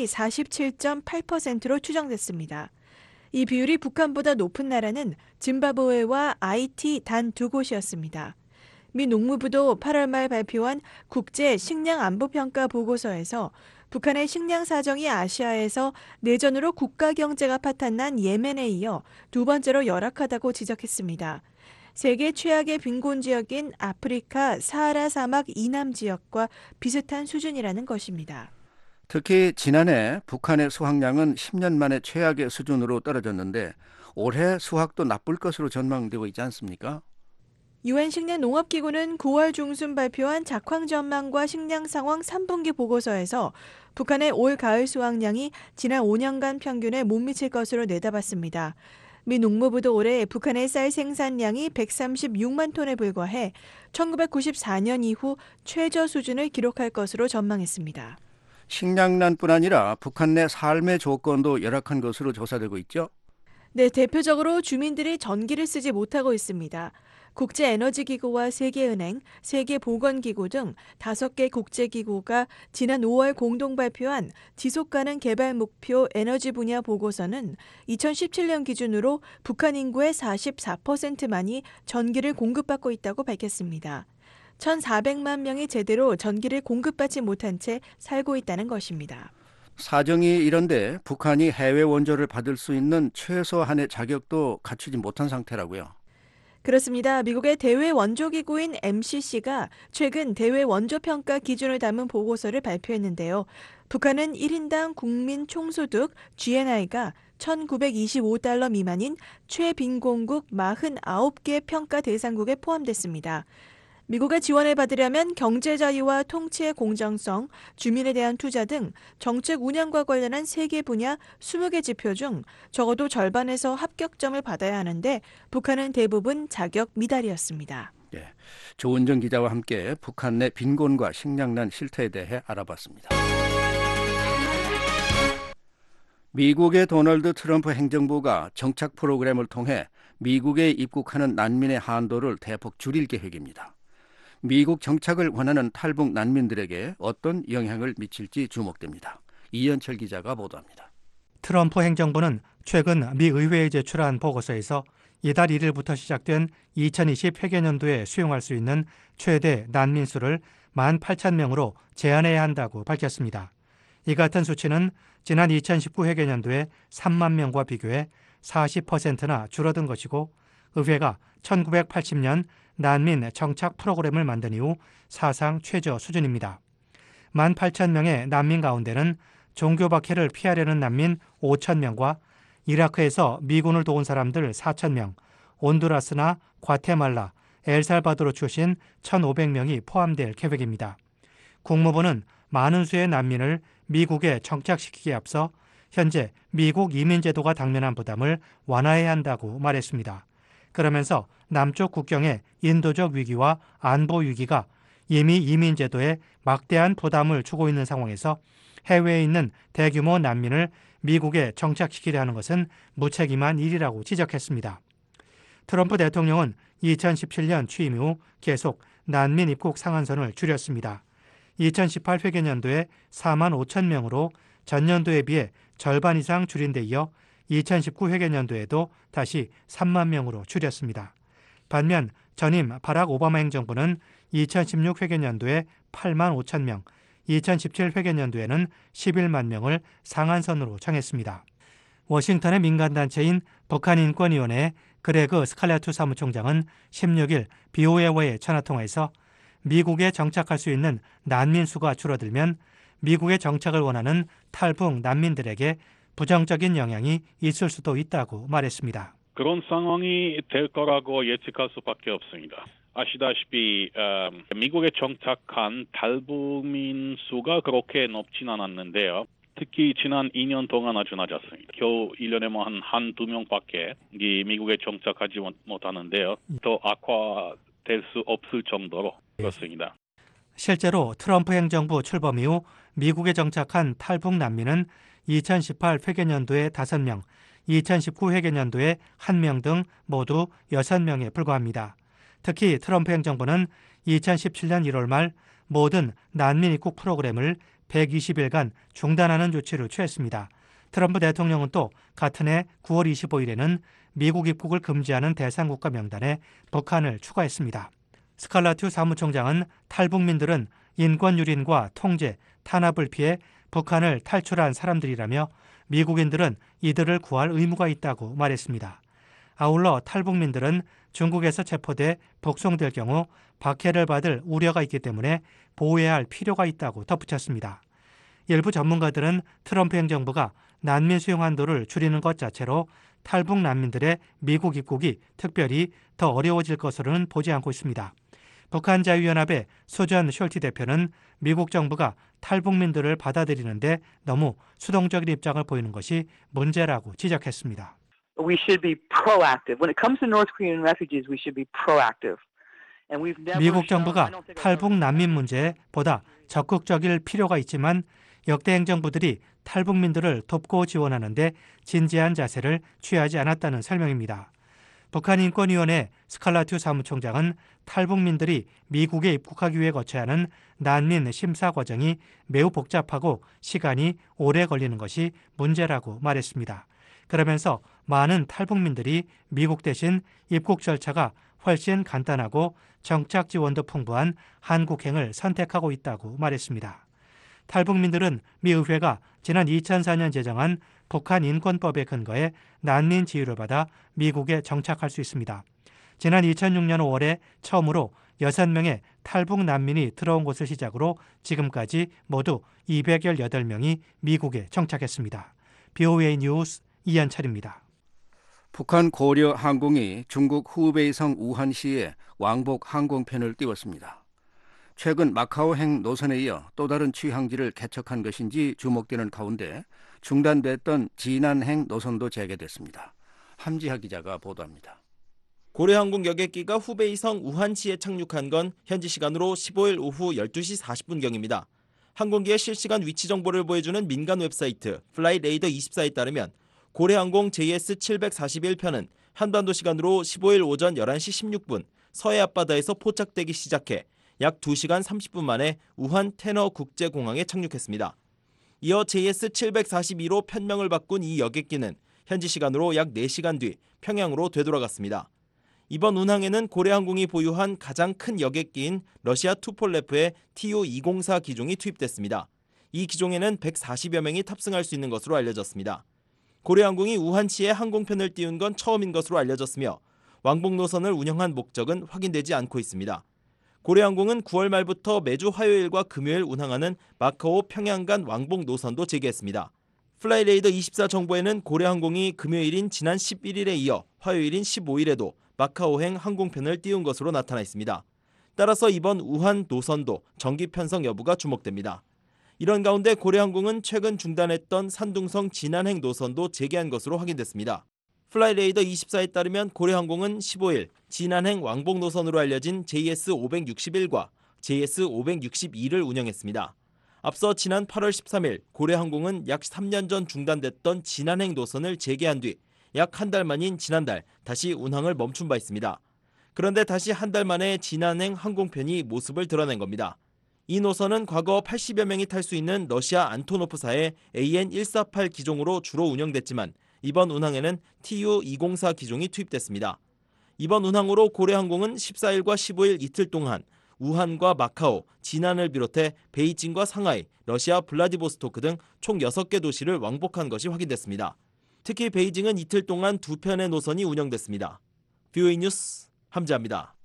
47.8%로 추정됐습니다. 이 비율이 북한보다 높은 나라는 짐바브웨와 하이티 단 두 곳이었습니다. 미 농무부도 8월 말 발표한 국제 식량 안보 평가 보고서에서 북한의 식량 사정이 아시아에서 내전으로 국가 경제가 파탄난 예멘에 이어 두 번째로 열악하다고 지적했습니다. 세계 최악의 빈곤 지역인 아프리카 사하라 사막 이남 지역과 비슷한 수준이라는 것입니다. 특히 지난해 북한의 수확량은 10년 만에 최악의 수준으로 떨어졌는데 올해 수확도 나쁠 것으로 전망되고 있지 않습니까? 유엔 식량농업기구는 9월 중순 발표한 작황 전망과 식량 상황 3분기 보고서에서 북한의 올 가을 수확량이 지난 5년간 평균에 못 미칠 것으로 내다봤습니다. 미 농무부도 올해 북한의 쌀 생산량이 136만 톤에 불과해 1994년 이후 최저 수준을 기록할 것으로 전망했습니다. 식량난뿐 아니라 북한 내 삶의 조건도 열악한 것으로 조사되고 있죠. 네, 대표적으로 주민들이 전기를 쓰지 못하고 있습니다. 국제에너지기구와 세계은행, 세계보건기구 등 5개 국제기구가 지난 5월 공동 발표한 지속가능 개발 목표 에너지 분야 보고서는 2017년 기준으로 북한 인구의 44%만이 전기를 공급받고 있다고 밝혔습니다. 1,400만 명이 제대로 전기를 공급받지 못한 채 살고 있다는 것입니다. 사정이 이런데 북한이 해외 원조를 받을 수 있는 최소한의 자격도 갖추지 못한 상태라고요. 그렇습니다. 미국의 대외 원조기구인 MCC가 최근 대외 원조평가 기준을 담은 보고서를 발표했는데요. 북한은 1인당 국민 총소득 GNI가 1,925달러 미만인 최빈곤국 49개 평가 대상국에 포함됐습니다. 미국의 지원을 받으려면 경제 자유와 통치의 공정성, 주민에 대한 투자 등 정책 운영과 관련한 3개 분야 20개 지표 중 적어도 절반에서 합격점을 받아야 하는데 북한은 대부분 자격 미달이었습니다. 예, 조은정 기자와 함께 북한 내 빈곤과 식량난 실태에 대해 알아봤습니다. 미국의 도널드 트럼프 행정부가 정착 프로그램을 통해 미국에 입국하는 난민의 한도를 대폭 줄일 계획입니다. 미국 정착을 원하는 탈북 난민들에게 어떤 영향을 미칠지 주목됩니다. 이현철 기자가 보도합니다. 트럼프 행정부는 최근 미 의회에 제출한 보고서에서 이달 1일부터 시작된 2020 회계년도에 수용할 수 있는 최대 난민 수를 18,000명으로 제한해야 한다고 밝혔습니다. 이 같은 수치는 지난 2019 회계년도에 3만 명과 비교해 40%나 줄어든 것이고 의회가 1980년 난민 정착 프로그램을 만든 이후 사상 최저 수준입니다. 18,000명의 난민 가운데는 종교 박해를 피하려는 난민 5,000명과 이라크에서 미군을 도운 사람들 4,000명, 온두라스나 과테말라, 엘살바도르 출신 1,500명이 포함될 계획입니다. 국무부는 많은 수의 난민을 미국에 정착시키기에 앞서 현재 미국 이민제도가 당면한 부담을 완화해야 한다고 말했습니다. 그러면서 남쪽 국경의 인도적 위기와 안보 위기가 이미 이민제도에 막대한 부담을 주고 있는 상황에서 해외에 있는 대규모 난민을 미국에 정착시키려 하는 것은 무책임한 일이라고 지적했습니다. 트럼프 대통령은 2017년 취임 이후 계속 난민 입국 상한선을 줄였습니다. 2018 회계년도에 4만 5천 명으로 전년도에 비해 절반 이상 줄인 데 이어 2019 회계년도에도 다시 3만 명으로 줄였습니다. 반면 전임 바락 오바마 행정부는 2016 회계년도에 8만 5천 명, 2017 회계년도에는 11만 명을 상한선으로 정했습니다. 워싱턴의 민간단체인 북한인권위원회 그레그 스칼라투 사무총장은 16일 BOA와의 전화통화에서 미국에 정착할 수 있는 난민 수가 줄어들면 미국에 정착을 원하는 탈북 난민들에게 부정적인 영향이 있을 수도 있다고 말했습니다. 그런 상황이 될 거라고 예측할 수밖에 없습니다. 아시다시피 미국에 정착한 탈북민 수가 그렇게 높진 않았는데요. 특히 지난 2년 동안 아주 낮았습니다. 겨우 1년에 한두 명밖에 미국에 정착하지 못하는데요. 더 악화될 수 없을 정도로 그렇습니다. 실제로 트럼프 행정부 출범 이후 미국에 정착한 탈북 난민은 2018 회계년도에 5명, 2019 회계년도에 1명 등 모두 6명에 불과합니다. 특히 트럼프 행정부는 2017년 1월 말 모든 난민 입국 프로그램을 120일간 중단하는 조치를 취했습니다. 트럼프 대통령은 또 같은 해 9월 25일에는 미국 입국을 금지하는 대상국가 명단에 북한을 추가했습니다. 스칼라투 사무총장은 탈북민들은 인권 유린과 통제, 탄압을 피해 북한을 탈출한 사람들이라며 미국인들은 이들을 구할 의무가 있다고 말했습니다. 아울러 탈북민들은 중국에서 체포돼 북송될 경우 박해를 받을 우려가 있기 때문에 보호해야 할 필요가 있다고 덧붙였습니다. 일부 전문가들은 트럼프 행정부가 난민 수용 한도를 줄이는 것 자체로 탈북 난민들의 미국 입국이 특별히 더 어려워질 것으로는 보지 않고 있습니다. 북한자유연합의 수전 숄티 대표는 미국 정부가 탈북민들을 받아들이는데 너무 수동적인 입장을 보이는 것이 문제라고 지적했습니다. we should be proactive. When it comes to North Korean refugees, we should be proactive. 미국 정부가 탈북 난민 문제에 보다 적극적일 필요가 있지만 역대 행정부들이 탈북민들을 돕고 지원하는데 진지한 자세를 취하지 않았다는 설명입니다. 북한인권위원회 스칼라튜 사무총장은 탈북민들이 미국에 입국하기 위해 거쳐야 하는 난민 심사 과정이 매우 복잡하고 시간이 오래 걸리는 것이 문제라고 말했습니다. 그러면서 많은 탈북민들이 미국 대신 입국 절차가 훨씬 간단하고 정착 지원도 풍부한 한국행을 선택하고 있다고 말했습니다. 탈북민들은 미 의회가 지난 2004년 제정한 북한 인권법에 근거해 난민 지위를 받아 미국에 정착할 수 있습니다. 지난 2006년 5월에 처음으로 6명의 탈북 난민이 들어온 것을 시작으로 지금까지 모두 218명이 미국에 정착했습니다. BOA 뉴스 이한철입니다. 북한 고려 항공이 중국 후베이성 우한시에 왕복 항공편을 띄웠습니다. 최근 마카오행 노선에 이어 또 다른 취항지를 개척한 것인지 주목되는 가운데 중단됐던 진안행 노선도 재개됐습니다. 함지하 기자가 보도합니다. 고려항공 여객기가 후베이성 우한시에 착륙한 건 현지 시간으로 15일 오후 12시 40분경입니다. 항공기의 실시간 위치 정보를 보여주는 민간 웹사이트 플라이레이더 24에 따르면 고려항공 JS741편은 한반도 시간으로 15일 오전 11시 16분 서해 앞바다에서 포착되기 시작해 약 2시간 30분 만에 우한 테너 국제공항에 착륙했습니다. 이어 JS742로 편명을 바꾼 이 여객기는 현지 시간으로 약 4시간 뒤 평양으로 되돌아갔습니다. 이번 운항에는 고려항공이 보유한 가장 큰 여객기인 러시아 투폴레프의 TU-204 기종이 투입됐습니다. 이 기종에는 140여 명이 탑승할 수 있는 것으로 알려졌습니다. 고려항공이 우한시에 항공편을 띄운 건 처음인 것으로 알려졌으며 왕복 노선을 운영한 목적은 확인되지 않고 있습니다. 고려항공은 9월 말부터 매주 화요일과 금요일 운항하는 마카오 평양 간 왕복 노선도 재개했습니다. 플라이레이더 24 정보에는 고려항공이 금요일인 지난 11일에 이어 화요일인 15일에도 마카오행 항공편을 띄운 것으로 나타나 있습니다. 따라서 이번 우한 노선도 정기 편성 여부가 주목됩니다. 이런 가운데 고려항공은 최근 중단했던 산둥성 진안행 노선도 재개한 것으로 확인됐습니다. 플라이레이더 24에 따르면 고려항공은 15일 진안행 왕복 노선으로 알려진 JS561과 JS562를 운영했습니다. 앞서 지난 8월 13일 고려항공은 약 3년 전 중단됐던 진안행 노선을 재개한 뒤 약 한 달 만인 지난달 다시 운항을 멈춘 바 있습니다. 그런데 다시 한 달 만에 진안행 항공편이 모습을 드러낸 겁니다. 이 노선은 과거 80여 명이 탈 수 있는 러시아 안토노프사의 AN148 기종으로 주로 운영됐지만 이번 운항에는 TU-204 기종이 투입됐습니다. 이번 운항으로 고려항공은 14일과 15일 이틀 동안 우한과 마카오, 진안을 비롯해 베이징과 상하이, 러시아 블라디보스토크 등 총 6개 도시를 왕복한 것이 확인됐습니다. 특히 베이징은 이틀 동안 2편의 노선이 운영됐습니다. BOA 뉴스 함지아입니다.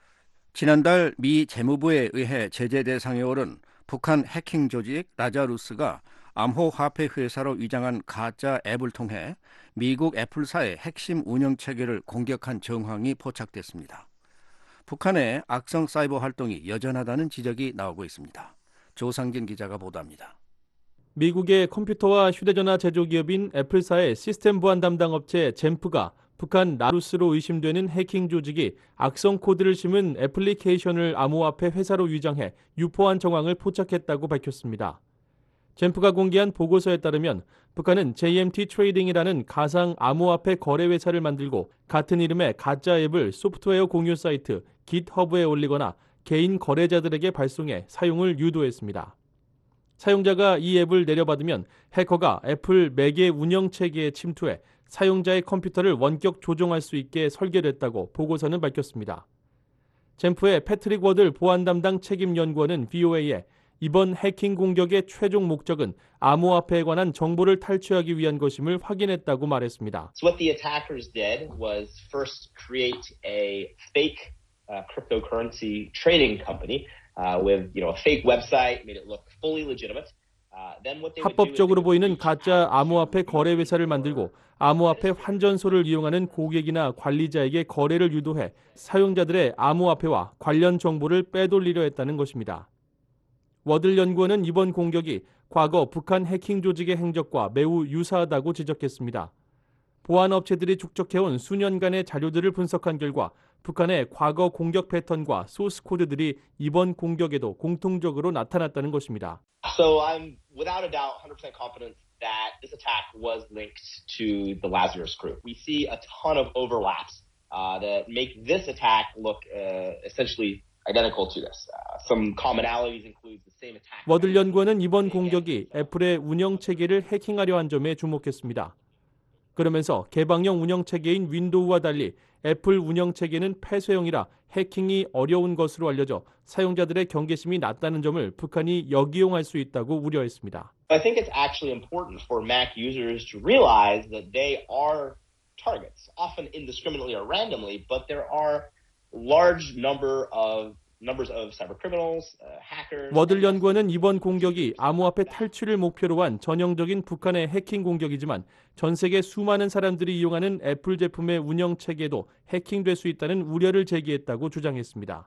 지난달 미 재무부에 의해 제재 대상에 오른 북한 해킹 조직 라자루스가 암호화폐 회사로 위장한 가짜 앱을 통해 미국 애플사의 핵심 운영 체계를 공격한 정황이 포착됐습니다. 북한의 악성 사이버 활동이 여전하다는 지적이 나오고 있습니다. 조상진 기자가 보도합니다. 미국의 컴퓨터와 휴대전화 제조기업인 애플사의 시스템 보안 담당 업체 젠프가 북한 라루스로 의심되는 해킹 조직이 악성 코드를 심은 애플리케이션을 암호화폐 회사로 위장해 유포한 정황을 포착했다고 밝혔습니다. 젠프가 공개한 보고서에 따르면 북한은 JMT 트레이딩이라는 가상 암호화폐 거래 회사를 만들고 같은 이름의 가짜 앱을 소프트웨어 공유 사이트 깃허브에 올리거나 개인 거래자들에게 발송해 사용을 유도했습니다. 사용자가 이 앱을 내려받으면 해커가 애플 매개 운영 체계에 침투해 사용자의 컴퓨터를 원격 조종할 수 있게 설계됐다고 보고서는 밝혔습니다. 젠프의 패트릭 워들 보안 담당 책임 연구원은 VOA에 이번 해킹 공격의 최종 목적은 암호화폐에 관한 정보를 탈취하기 위한 것임을 확인했다고 말했습니다. So what the attackers did was first create a fake cryptocurrency trading company with, a fake website, made it look fully legitimate. 합법적으로 보이는 가짜 암호화폐 거래 회사를 만들고 암호화폐 환전소를 이용하는 고객이나 관리자에게 거래를 유도해 사용자들의 암호화폐와 관련 정보를 빼돌리려 했다는 것입니다. 워들 연구원은 이번 공격이 과거 북한 해킹 조직의 행적과 매우 유사하다고 지적했습니다. 보안 업체들이 축적해온 수년간의 자료들을 분석한 결과 북한의 과거 공격 패턴과 소스 코드들이 이번 공격에도 공통적으로 나타났다는 것입니다. So I'm without a doubt 100% confident that this attack was linked to the Lazarus group. We see a ton of overlaps that make this attack look essentially identical to this. Some commonalities include the same attack. 워들 연구원은 이번 공격이 애플의 운영 체계를 해킹하려 한 점에 주목했습니다. 그러면서 개방형 운영 체계인 윈도우와 달리 애플 운영 체계는 폐쇄형이라 해킹이 어려운 것으로 알려져 사용자들의 경계심이 낮다는 점을 북한이 역이용할 수 있다고 우려했습니다. I think it's actually important for Mac users to realize that they are targets, often indiscriminately or randomly, but there are large numbers of cybercriminals, hackers. 워들 연구원은 이번 공격이 암호화폐 탈취를 목표로 한 전형적인 북한의 해킹 공격이지만 전 세계 수많은 사람들이 이용하는 애플 제품의 운영 체계도 해킹될 수 있다는 우려를 제기했다고 주장했습니다.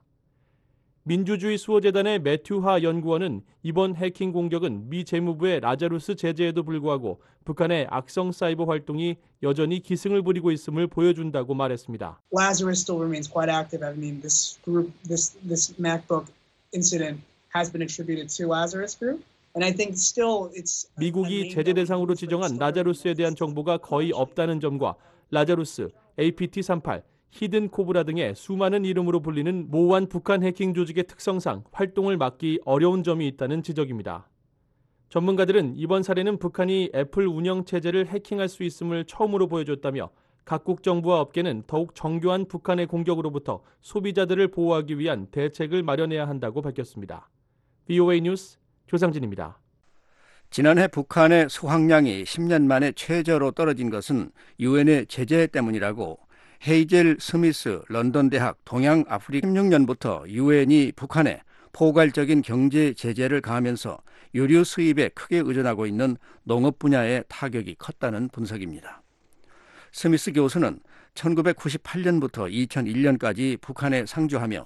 민주주의 수호재단의 매튜 하 연구원은 이번 해킹 공격은 미 재무부의 라자루스 제재에도 불구하고 북한의 악성 사이버 활동이 여전히 기승을 부리고 있음을 보여준다고 말했습니다. Lazarus still remains quite active. I mean, this group, this MacBook incident has been attributed to Lazarus Group. And I think still it's 미국이 제재 대상으로 지정한 라자루스에 대한 정보가 거의 없다는 점과 라자루스, APT38, 히든 코브라 등의 수많은 이름으로 불리는 모호한 북한 해킹 조직의 특성상 활동을 막기 어려운 점이 있다는 지적입니다. 전문가들은 이번 사례는 북한이 애플 운영 체제를 해킹할 수 있음을 처음으로 보여줬다며 각국 정부와 업계는 더욱 정교한 북한의 공격으로부터 소비자들을 보호하기 위한 대책을 마련해야 한다고 밝혔습니다. VOA 뉴스 조상진입니다. 지난해 북한의 수확량이 10년 만에 최저로 떨어진 것은 유엔의 제재 때문이라고 헤이젤 스미스 런던 대학 동양아프리카 16년부터 유엔이 북한에 포괄적인 경제 제재를 가하면서 유류 수입에 크게 의존하고 있는 농업 분야의 타격이 컸다는 분석입니다. 스미스 교수는 1998년부터 2001년까지 북한에 상주하며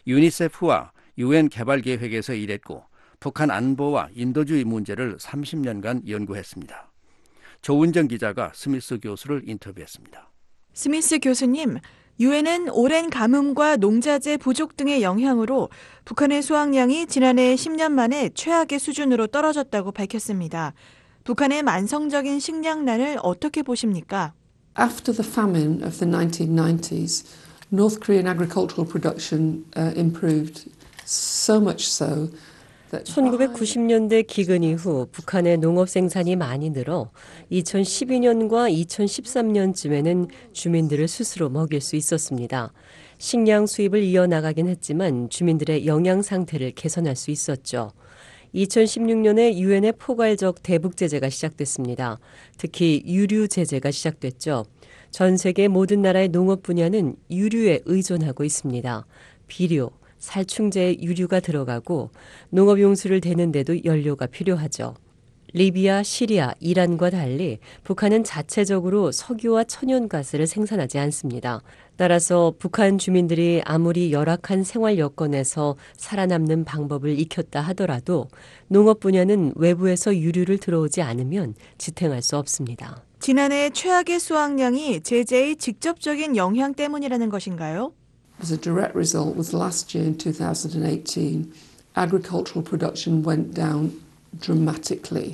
유니세프와 유엔 개발계획에서 일했고 북한 안보와 인도주의 문제를 30년간 연구했습니다. 조은정 기자가 스미스 교수를 인터뷰했습니다. 스미스 교수님, 유엔은 오랜 가뭄과 농자재 부족 등의 영향으로 북한의 수확량이 지난해 10년 만에 최악의 수준으로 떨어졌다고 밝혔습니다. 북한의 만성적인 식량난을 어떻게 보십니까? After the famine of the 1990s, North Korean agricultural production improved so much so 1990년대 기근 이후 북한의 농업 생산이 많이 늘어 2012년과 2013년쯤에는 주민들을 스스로 먹일 수 있었습니다. 식량 수입을 이어나가긴 했지만 주민들의 영양 상태를 개선할 수 있었죠. 2016년에 유엔의 포괄적 대북 제재가 시작됐습니다. 특히 유류 제재가 시작됐죠. 전 세계 모든 나라의 농업 분야는 유류에 의존하고 있습니다. 비료, 살충제에 유류가 들어가고 농업용수를 대는데도 연료가 필요하죠. 리비아, 시리아, 이란과 달리 북한은 자체적으로 석유와 천연가스를 생산하지 않습니다. 따라서 북한 주민들이 아무리 열악한 생활 여건에서 살아남는 방법을 익혔다 하더라도 농업 분야는 외부에서 유류를 들어오지 않으면 지탱할 수 없습니다. 지난해 최악의 수확량이 제재의 직접적인 영향 때문이라는 것인가요? As a direct result was last year in 2018, agricultural production went down dramatically.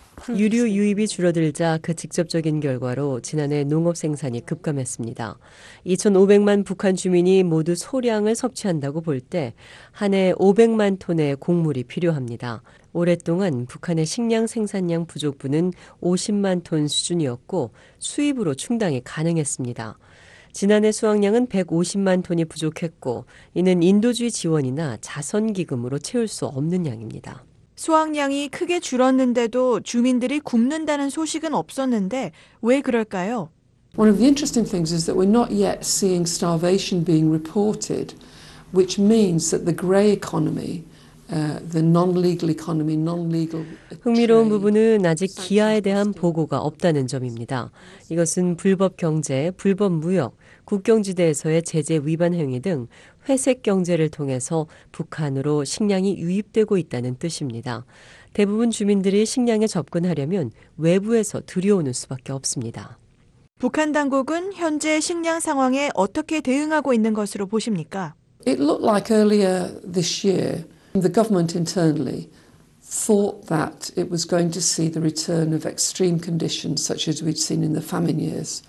유류 유입이 줄어들자 그 직접적인 결과로 지난해 농업 생산이 급감했습니다. 2,500만 북한 주민이 모두 소량을 섭취한다고 볼 때 한 해 500만 톤의 곡물이 필요합니다. 오랫동안 북한의 식량 생산량 부족분은 50만 톤 수준이었고 수입으로 충당이 가능했습니다. 지난해 수확량은 150만 톤이 부족했고 이는 인도주의 지원이나 자선기금으로 채울 수 없는 양입니다. 수확량이 크게 줄었는데도 주민들이 굶는다는 소식은 없었는데 왜 그럴까요? One of the interesting things is that we're not yet seeing starvation being reported, which means that the grey economy, the non-legal economy, non-legal 흥미로운 부분은 아직 기아에 대한 보고가 없다는 점입니다. 이것은 불법 경제, 불법 무역, 국경지대에서의 제재 위반 행위 등 회색 경제를 통해서 북한으로 식량이 유입되고 있다는 뜻입니다. 대부분 주민들이 식량에 접근하려면 외부에서 들여오는 수밖에 없습니다. 북한 당국은 현재 식량 상황에 어떻게 대응하고 있는 것으로 보십니까? It looked like earlier this year, the government internally thought that it was going to see the return of extreme conditions such as we'd seen in the famine years.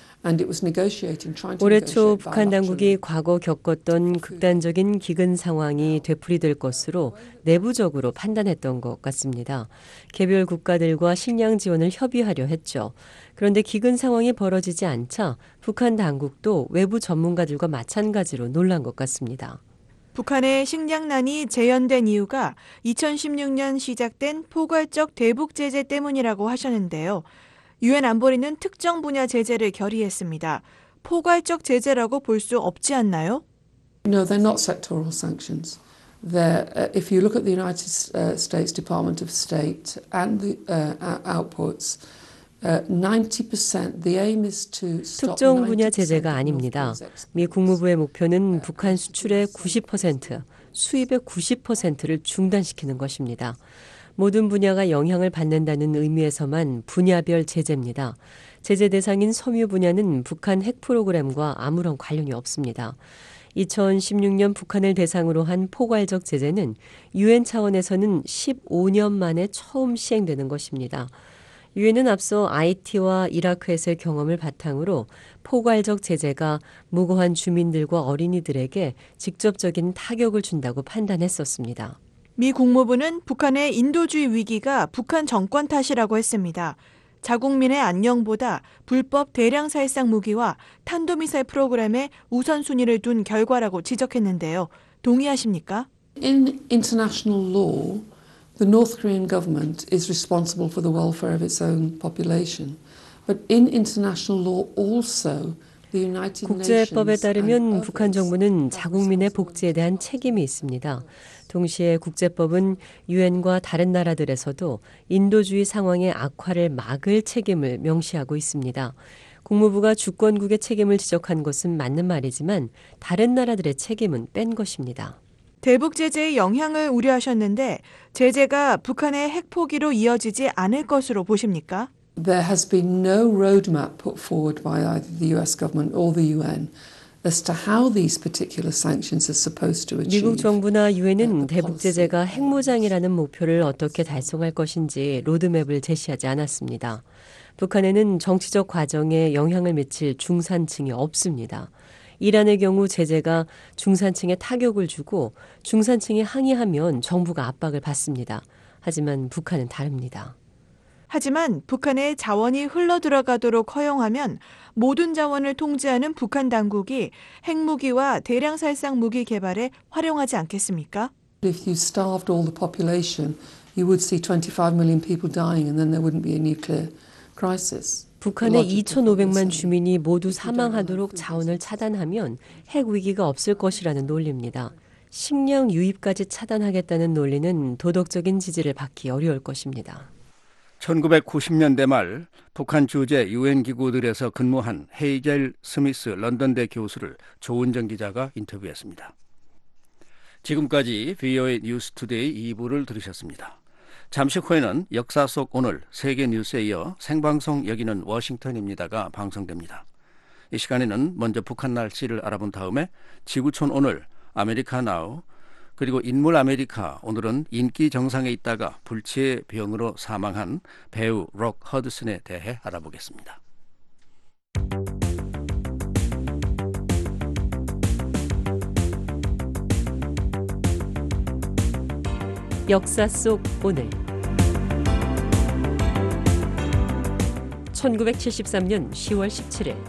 올해 초 북한 당국이 과거 겪었던 극단적인 기근 상황이 되풀이될 것으로 내부적으로 판단했던 것 같습니다. 개별 국가들과 식량 지원을 협의하려 했죠. 그런데 기근 상황이 벌어지지 않자 북한 당국도 외부 전문가들과 마찬가지로 놀란 것 같습니다. 북한의 식량난이 재현된 이유가 2016년 시작된 포괄적 대북 제재 때문이라고 하셨는데요. 유엔 안보리는 특정 분야 제재를 결의했습니다. 포괄적 제재라고 볼 수 없지 않나요? No, they're not sectoral sanctions. They're, if you look at the United States Department of State and the outputs, 90% the aim is to stop 특정 분야 제재가 아닙니다. 미 국무부의 목표는 북한 수출의 90%, 수입의 90%를 중단시키는 것입니다. 모든 분야가 영향을 받는다는 의미에서만 분야별 제재입니다. 제재 대상인 섬유 분야는 북한 핵 프로그램과 아무런 관련이 없습니다. 2016년 북한을 대상으로 한 포괄적 제재는 유엔 차원에서는 15년 만에 처음 시행되는 것입니다. 유엔은 앞서 IT와 이라크에서의 경험을 바탕으로 포괄적 제재가 무고한 주민들과 어린이들에게 직접적인 타격을 준다고 판단했었습니다. 미 국무부는 북한의 인도주의 위기가 북한 정권 탓이라고 했습니다. 자국민의 안녕보다 불법 대량 살상 무기와 탄도미사일 프로그램에 우선순위를 둔 결과라고 지적했는데요. 동의하십니까? In international law, the North Korean government is responsible for the welfare of its own population. But in international law also, 국제법에 따르면 북한 정부는 자국민의 복지에 대한 책임이 있습니다. 동시에 국제법은 유엔과 다른 나라들에서도 인도주의 상황의 악화를 막을 책임을 명시하고 있습니다. 국무부가 주권국의 책임을 지적한 것은 맞는 말이지만 다른 나라들의 책임은 뺀 것입니다. 대북 제재의 영향을 우려하셨는데 제재가 북한의 핵 포기로 이어지지 않을 것으로 보십니까? There has been no roadmap put forward by either the US government or the UN as to how these particular sanctions are supposed to achieve. 미국 정부나 유엔은 대북 제재가 핵무장이라는 목표를 어떻게 달성할 것인지 로드맵을 제시하지 않았습니다. 북한에는 정치적 과정에 영향을 미칠 중산층이 없습니다. 이란의 경우 제재가 중산층에 타격을 주고 중산층이 항의하면 정부가 압박을 받습니다. 하지만 북한은 다릅니다. 하지만 북한의 자원이 흘러들어가도록 허용하면 모든 자원을 통제하는 북한 당국이 핵무기와 대량 살상 무기 개발에 활용하지 않겠습니까? If you starved all the population, you would see 25 million people dying and then there wouldn't be a nuclear crisis. 북한의 2,500만 주민이 모두 사망하도록 자원을 차단하면 핵 위기가 없을 것이라는 논리입니다. 식량 유입까지 차단하겠다는 논리는 도덕적인 지지를 받기 어려울 것입니다. 1990년대 말 북한 주재 유엔 기구들에서 근무한 헤이젤 스미스 런던대 교수를 조은정 기자가 인터뷰했습니다. 지금까지 VOA 뉴스투데이 2부를 들으셨습니다. 잠시 후에는 역사 속 오늘 세계 뉴스에 이어 생방송 여기는 워싱턴입니다가 방송됩니다. 이 시간에는 먼저 북한 날씨를 알아본 다음에 지구촌 오늘, 아메리카 나우, 그리고 인물 아메리카, 오늘은 인기 정상에 있다가 불치의 병으로 사망한 배우 록 허드슨에 대해 알아보겠습니다. 역사 속 오늘 1973년 10월 17일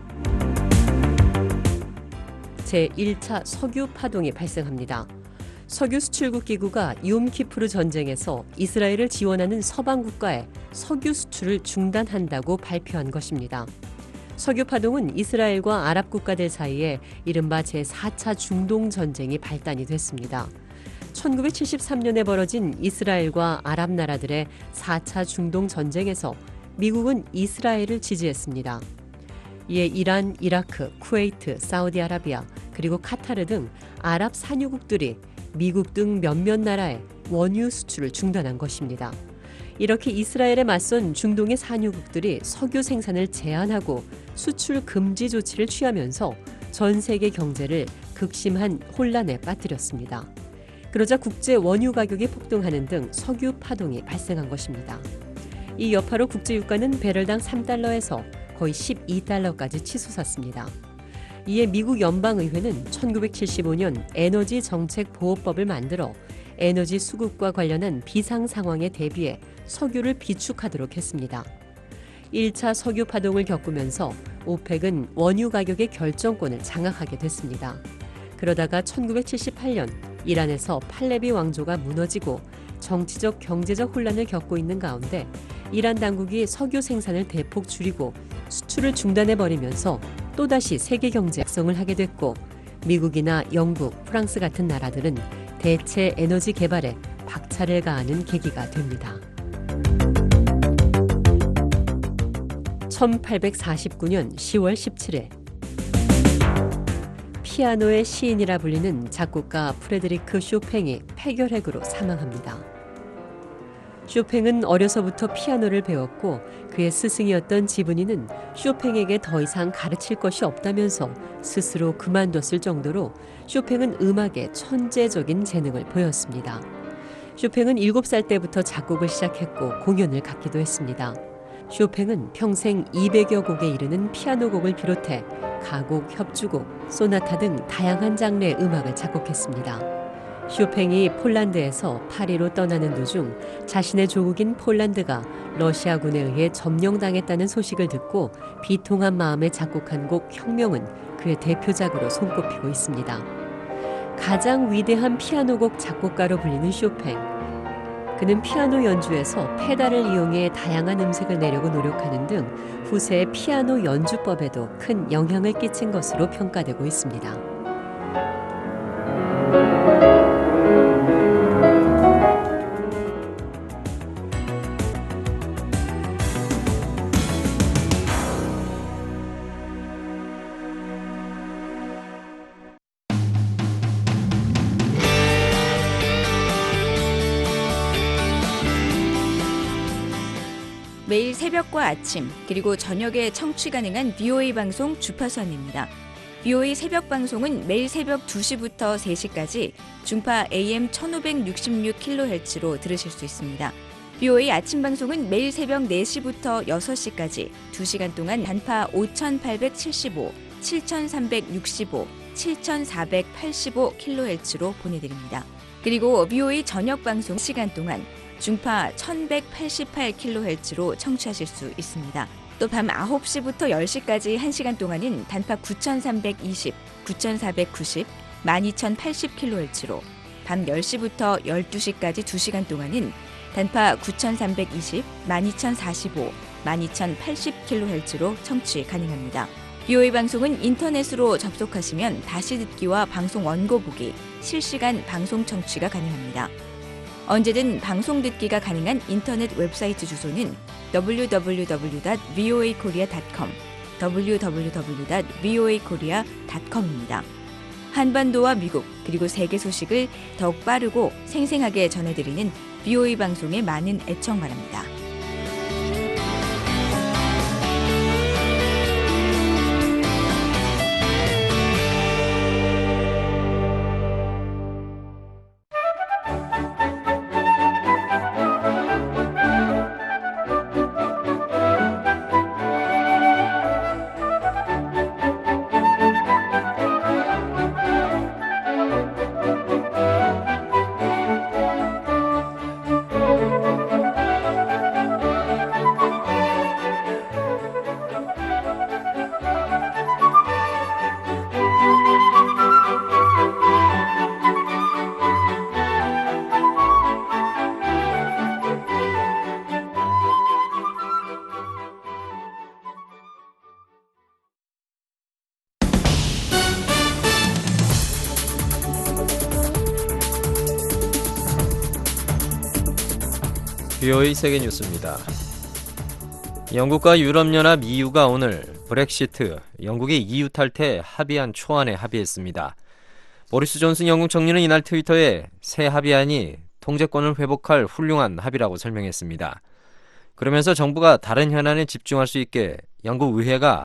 제1차 석유 파동이 발생합니다. 석유 수출국 기구가 욤키푸르 전쟁에서 이스라엘을 지원하는 서방 국가에 석유 수출을 중단한다고 발표한 것입니다. 석유 파동은 이스라엘과 아랍 국가들 사이에 이른바 제4차 중동 전쟁이 발단이 됐습니다. 1973년에 벌어진 이스라엘과 아랍 나라들의 4차 중동 전쟁에서 미국은 이스라엘을 지지했습니다. 이에 이란, 이라크, 쿠웨이트, 사우디아라비아, 그리고 카타르 등 아랍 산유국들이 미국 등 몇몇 나라에 원유 수출을 중단한 것입니다. 이렇게 이스라엘에 맞선 중동의 산유국들이 석유 생산을 제한하고 수출 금지 조치를 취하면서 전 세계 경제를 극심한 혼란에 빠뜨렸습니다. 그러자 국제 원유 가격이 폭등하는 등 석유 파동이 발생한 것입니다. 이 여파로 국제유가는 배럴당 3달러에서 거의 12달러까지 치솟았습니다. 이에 미국 연방의회는 1975년 에너지 정책 보호법을 만들어 에너지 수급과 관련한 비상 상황에 대비해 석유를 비축하도록 했습니다. 1차 석유 파동을 겪으면서 오펙은 원유 가격의 결정권을 장악하게 됐습니다. 그러다가 1978년 이란에서 팔레비 왕조가 무너지고 정치적 경제적 혼란을 겪고 있는 가운데 이란 당국이 석유 생산을 대폭 줄이고 수출을 중단해버리면서 또다시 세계 경제 약성을 하게 됐고 미국이나 영국, 프랑스 같은 나라들은 대체 에너지 개발에 박차를 가하는 계기가 됩니다. 1849년 10월 17일 피아노의 시인이라 불리는 작곡가 프레드리크 쇼팽이 폐결핵으로 사망합니다. 쇼팽은 어려서부터 피아노를 배웠고 그의 스승이었던 지브니는 쇼팽에게 더 이상 가르칠 것이 없다면서 스스로 그만뒀을 정도로 쇼팽은 음악에 천재적인 재능을 보였습니다. 쇼팽은 7살 때부터 작곡을 시작했고 공연을 갖기도 했습니다. 쇼팽은 평생 200여 곡에 이르는 피아노 곡을 비롯해 가곡, 협주곡, 소나타 등 다양한 장르의 음악을 작곡했습니다. 쇼팽이 폴란드에서 파리로 떠나는 도중 자신의 조국인 폴란드가 러시아군에 의해 점령당했다는 소식을 듣고 비통한 마음에 작곡한 곡 혁명은 그의 대표작으로 손꼽히고 있습니다. 가장 위대한 피아노곡 작곡가로 불리는 쇼팽. 그는 피아노 연주에서 페달을 이용해 다양한 음색을 내려고 노력하는 등 후세의 피아노 연주법에도 큰 영향을 끼친 것으로 평가되고 있습니다. 매일 새벽과 아침 그리고 저녁에 청취 가능한 BOA 방송 주파수 안내입니다. BOA 새벽 방송은 매일 새벽 2시부터 3시까지 중파 AM 1566kHz로 들으실 수 있습니다. BOA 아침 방송은 매일 새벽 4시부터 6시까지 2시간 동안 단파 5875, 7365, 7485kHz로 보내드립니다. 그리고 BOA 저녁 방송 시간 동안 중파 1188kHz로 청취하실 수 있습니다. 또 밤 9시부터 10시까지 1시간 동안은 단파 9320, 9490, 12080kHz로 밤 10시부터 12시까지 2시간 동안은 단파 9320, 12045, 12080kHz로 청취 가능합니다. BOA 방송은 인터넷으로 접속하시면 다시 듣기와 방송 원고 보기, 실시간 방송 청취가 가능합니다. 언제든 방송 듣기가 가능한 인터넷 웹사이트 주소는 www.voakorea.com, www.voakorea.com입니다. 한반도와 미국 그리고 세계 소식을 더욱 빠르고 생생하게 전해드리는 BOA 방송의 많은 애청 바랍니다. BOA 세계 뉴스입니다. 영국과 유럽연합 EU가 오늘 브렉시트, 영국의 EU 탈퇴 합의안 초안에 합의했습니다. 보리스 존슨 영국 총리는 이날 트위터에 새 합의안이 통제권을 회복할 훌륭한 합의라고 설명했습니다. 그러면서 정부가 다른 현안에 집중할 수 있게 영국 의회가